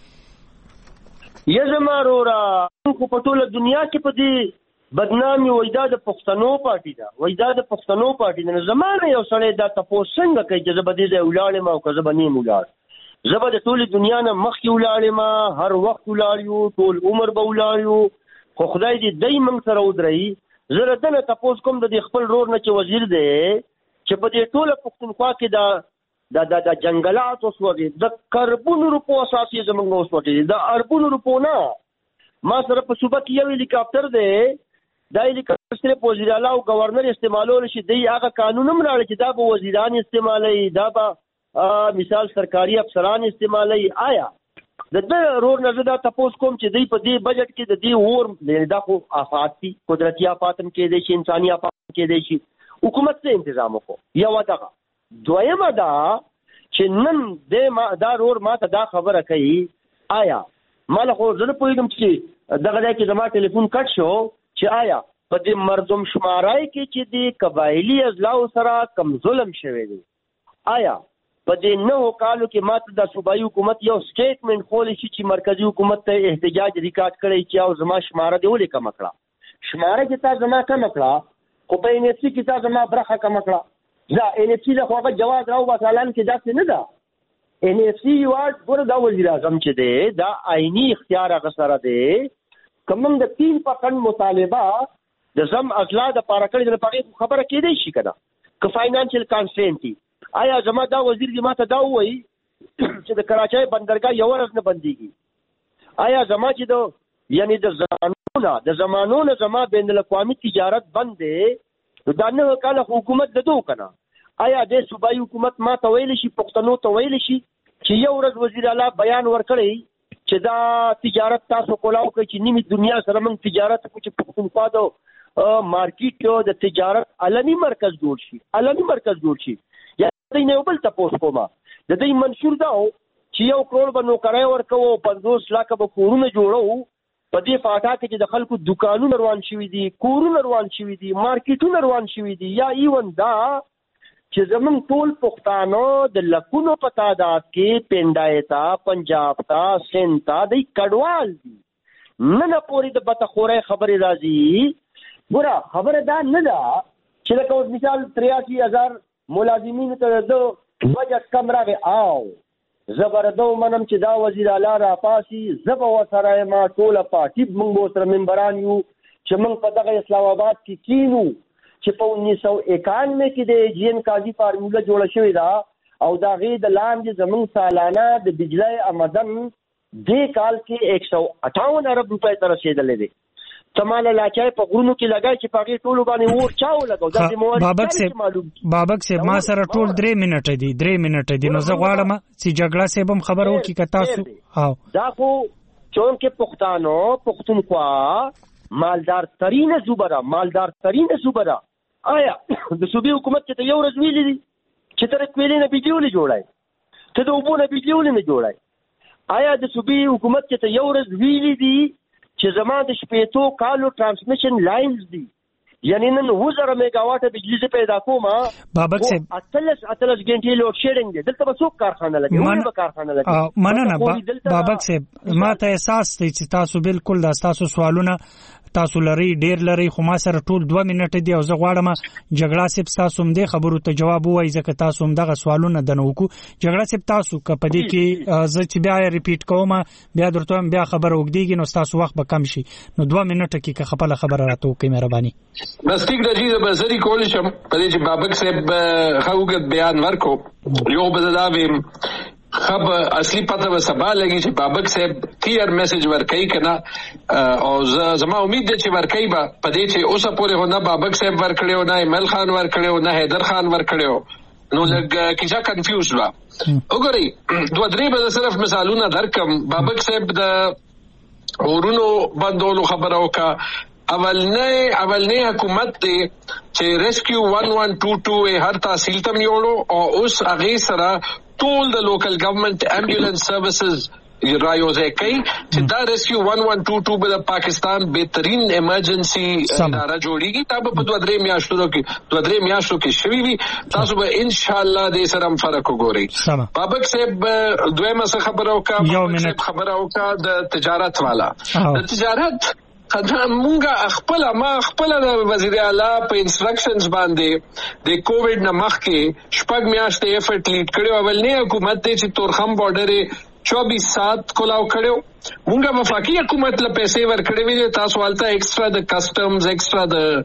یا زمارورا خو په ټوله دنیا کې په دې بدنامي وېدا د پښتنو پارټي دا وېدا د پښتنو پارټي نه زمانه یو سړی دا تاسو څنګه کوي چې زبدي ځای ولاړې ما او که زبني ولاړ زبد ټول دنیا نه مخکې ولاړې ما هر وخت ولاړیو ټول عمر به ولاړیو خو خدای دې دای موږ سره ودرې زره دنه تاسو کوم د خپل رور نه چې وزیر دی چې په دې ټوله پښتونخوا کې دا جنگلات اوسوږي د کربون روپو اساسي زمونږ اوسوږي د اربون روپو نه ما سره په صوبه کې یو هلیکاپټر دی دا هلیکاپټر صرف وزیر اعلی او گورنر استعمالول شي دی هغه قانون هم راړي چې دا به وزیران استعمالي دا به مثال سرکاري افسران استعمالي آیا د رور نه زدا تاسو کوم چې دی په دې بجټ کې د دې اور دا خو آفات دي قدرتي آفات هم کې دي شي انساني آفات کې دي شي حکومت څه تنظیم وکړو یو دغه دویمه دا چې نن د دا رور ما ته دا خبره کوي آیا مال خو زه نه پوهیږم چې دغه ځای کې زما ټلیفون کټ شو چې آیا په دې مردم شمارای کې چې د قبایلی اضلاع سره کم ظلم شوی دی آیا په دې نو کالو کې ماته د صوبایي حکومت یو سټیټمنټ خولي شي چې مرکزی حکومت ته احتجاج ریکارډ کړي چې او زما شماره دی ولې کم کړه شماره کې تا زما کم کړه خو په NFC کې تا زما برخه کم کړه دا NFC له خواغه جواز راو وسالان کې داسې نه ده NFC یواد ګور دا وزیر اعظم چې دی دا آئینی اختیار هغه سره دی کوم د 3% مطالبه د زم اضلاع د پاره کړي د پاره خبره کېدای شي کنه که فاینانشل کانسټرینټ آیا زما دا وزیر دی ماته دا وایي چې د کراچۍ بندرګاه یو ورځ نه بنديږي آیا زما چې د زمانونو زما بین الاقوامي تجارت بند دی دا نه کله حکومت ددو کنه آیا د صوبایي حکومت ماته ویل شي پښتنو ته ویل شي چې یو ورځ وزیر اعلی بیان ورکړي چې دا تجارت تاسو کولاو کوي چې نیمه دنیا سره موږ تجارت کوو چې پښتونخوا د مارکیټ د تجارت عالمي مرکز جوړ شي د نه بل تاسو کومه د دې منشور دا چې 1 کروڑ بنو کرای ورکو 50 لک به کورونه جوړو په دې فاټا کې چې د خلکو دکانونه روان شوي دي کورونه روان شوي دي مارکیټونه روان شوي دي یا ایون دا چې زمون ټول پښتانه د لکونو په تعداد کې پندایتا پنجاب تا سند تا د کډوال دي نه پوری د بتخوري خبري راځي ګوره خبره دا نه ده چې لکه اوس مثال 83,000 ملازمین ته د بجټ کم راغی او زبردو منم چې دا وزیر اعلی را پاسي زب وسره ما ټول پارټي موږ سره ممبران یو چې موږ په دغه اسلام آباد کې کینو چې په 1991 کې د جی ان قاضي فارموله جوړه شوې ده او دا غي د لاندې زمون سالانه د بجلی آمدن د کال کې 158 ارب روپۍ تر رسیدلې دي تماله لاچای په غرونو کې لګای چې پاګې ټولو باندې ور چاو لګاو دا د مواد بابک صاحب ما سره ټول 3 منټه دي نو زه غواړم چې جګړه سه بم خبرو کې کتا سو او دا خو چون کې پښتونخوا مالدار ترين صوبه آیا د صوبې حکومت ته یو ورځ ویلې دي چې تر کویلې نه بجلی جوړای ته د وبونه بجلی نه جوړای آیا د صوبې حکومت ته یو ورځ ویلې دي چې زموږ د شپېتو کالو ترانسمیشن لاینز دي یعنی نن 1000 میگاواټ بجلی پیدا کومه بابک صاحب 38 غنټې لوډ شیډینګ دي دلته به څوک کارخانه لګي مننه بابک صاحب ما ته احساس دی چې تاسو بالکل دا تاسو سوالونه تاسو لري ډیر لري خو ما سره ټول 2 منټه دی او زه غواړم جګړه سپ تاسو هم دې خبرو ته جواب وایي ځکه تاسو هم دغه سوالونه دنوکو جګړه سپ تاسو کپدې کې زه چې بیا ریپیټ کوم بیا درته بیا خبر وګدیږي نو تاسو وخت به کم شي نو 2 منټه کې خپل خبره راته وکړئ مهرباني بس ټیک د جیزه بسری کول شم په دې چې بابک صاحب خوګت بیان ورکو یو بدلاویم خب اصلي پته به سبا لګي چې بابک صاحب کلیر میسج ورکړي کنه او زما امید ده چې ورکړي به په دې چې اوسه پورې نه بابک صاحب ورکړي نه ایمل خان ورکړي نه حیدر خان ورکړي نو لږ کیسه کنفیوز وا وګورئ دوه درې به صرف مثالونه درکم بابک صاحب د اورونو بندولو خبره وکا اولنه حکومت دی چې ریسکیو 1122 هر تحصیل ته یوړو او اوس هغه سره ټول د لوکل ګورنمنت امبولانس سروسز رایوځه کوي چې دا ریسکیو 1122 به د پاکستان بهترین ایمرجنسي اداره جوړیږي دا په 2-3 میاشتو کې شوي وي تاسو به ان شاء الله دې سره فرق وګورئ بابک صاحب دویمه خبره وکړه د تجارت والا د تجارت مونږه خپل د وزیر اعلی په انسټرکشنز باندې د کووډ نه مخکې شپږ میاشتې افورت لیډ کړو اولنی حکومت چې تورخم بارډر 24 ساعت کولاو کړو مونږه وفاقي حکومت له پیسې ورکړې وي تاسو والته ایکسترا د کسٹمز ایکسترا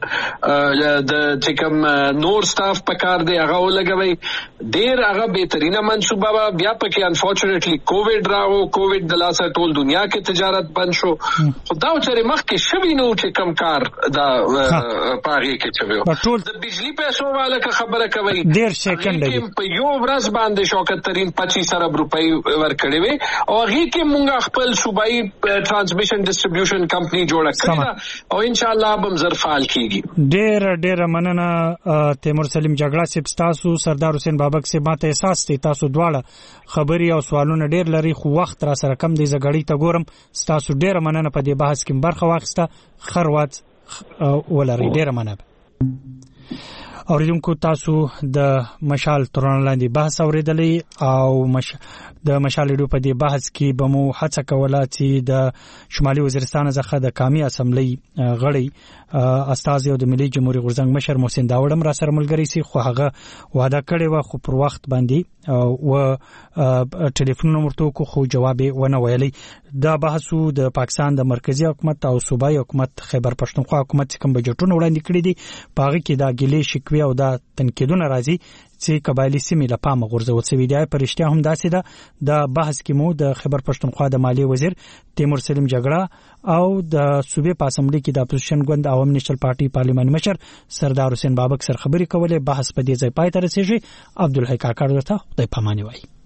د چکم نور سټاف پکار دی هغه ولګوي ډیر هغه بهترینه منصوبه بیا پکې انفورچونټلی کووډ راو کووډ د لاسه ټول دنیا کې تجارت بند شو خدا چې مخکې شوی نو چې کم کار دا پاره کې چوي د بجلی پیسو والا خبره کوي ډیر سکند دی په یو ورځ باندې شوکت ترين 25 ارب روپۍ ورکړې وي او هغه کې مونږ خپل صوبایي ټرانسمیشن ډیسټریبیوشن کمپنی جوړه کړه او ان شاء الله به زر فعال کیږي ډیر مننه تیمور سلیم جګړه سپ تاسو سردار حسین بابک سپ ماته احساس دی تاسو دواړه خبري او سوالونه ډیر لري خو وخت را سره کم دی زګړی ته ګورم تاسو ډیر مننه په دې بحث کې برخه واخیسته خروات ولري ډیر مننه اوریدونکو تاسو د مشال تران لاندې بحث اوریدلې او د مشال ډو په دې بحث کې به مو هڅه کوله چې د شمالي وزیرستان څخه د قومي اسمبلی غړي استاذ او د ملي جمهوریت غورځنګ مشر محسن داوړم را سره ملګری سي خو هغه وعده کړی و خو پر وخت باندې او ټلیفون نمبر تو خو جواب ونه ویلي دا بحثو د پاکستان د مرکزی حکومت او صوبایي حکومت خیبر پښتونخوا حکومت کوم بجټونه وړاندې کړی دي پاغه کې دا ګلې شکوي او دا تنقیدونه راځي چې قبایلی سیمې له پامه غورځول شوی دی پرشتیا هم داسې ده د بحث کې مو د خیبر پښتونخوا د مالی وزیر تیمور سلیم جګړه او د صوبې په اسمبلی کې د اپوزیشن ګوند عوام نیشنل پارټي پارلیماني مشر سردار حسین بابک سره خبرې کولې بحث په دې ځای پای ته رسیږي عبدالحی کاکړ ورته خدای پاماني وایي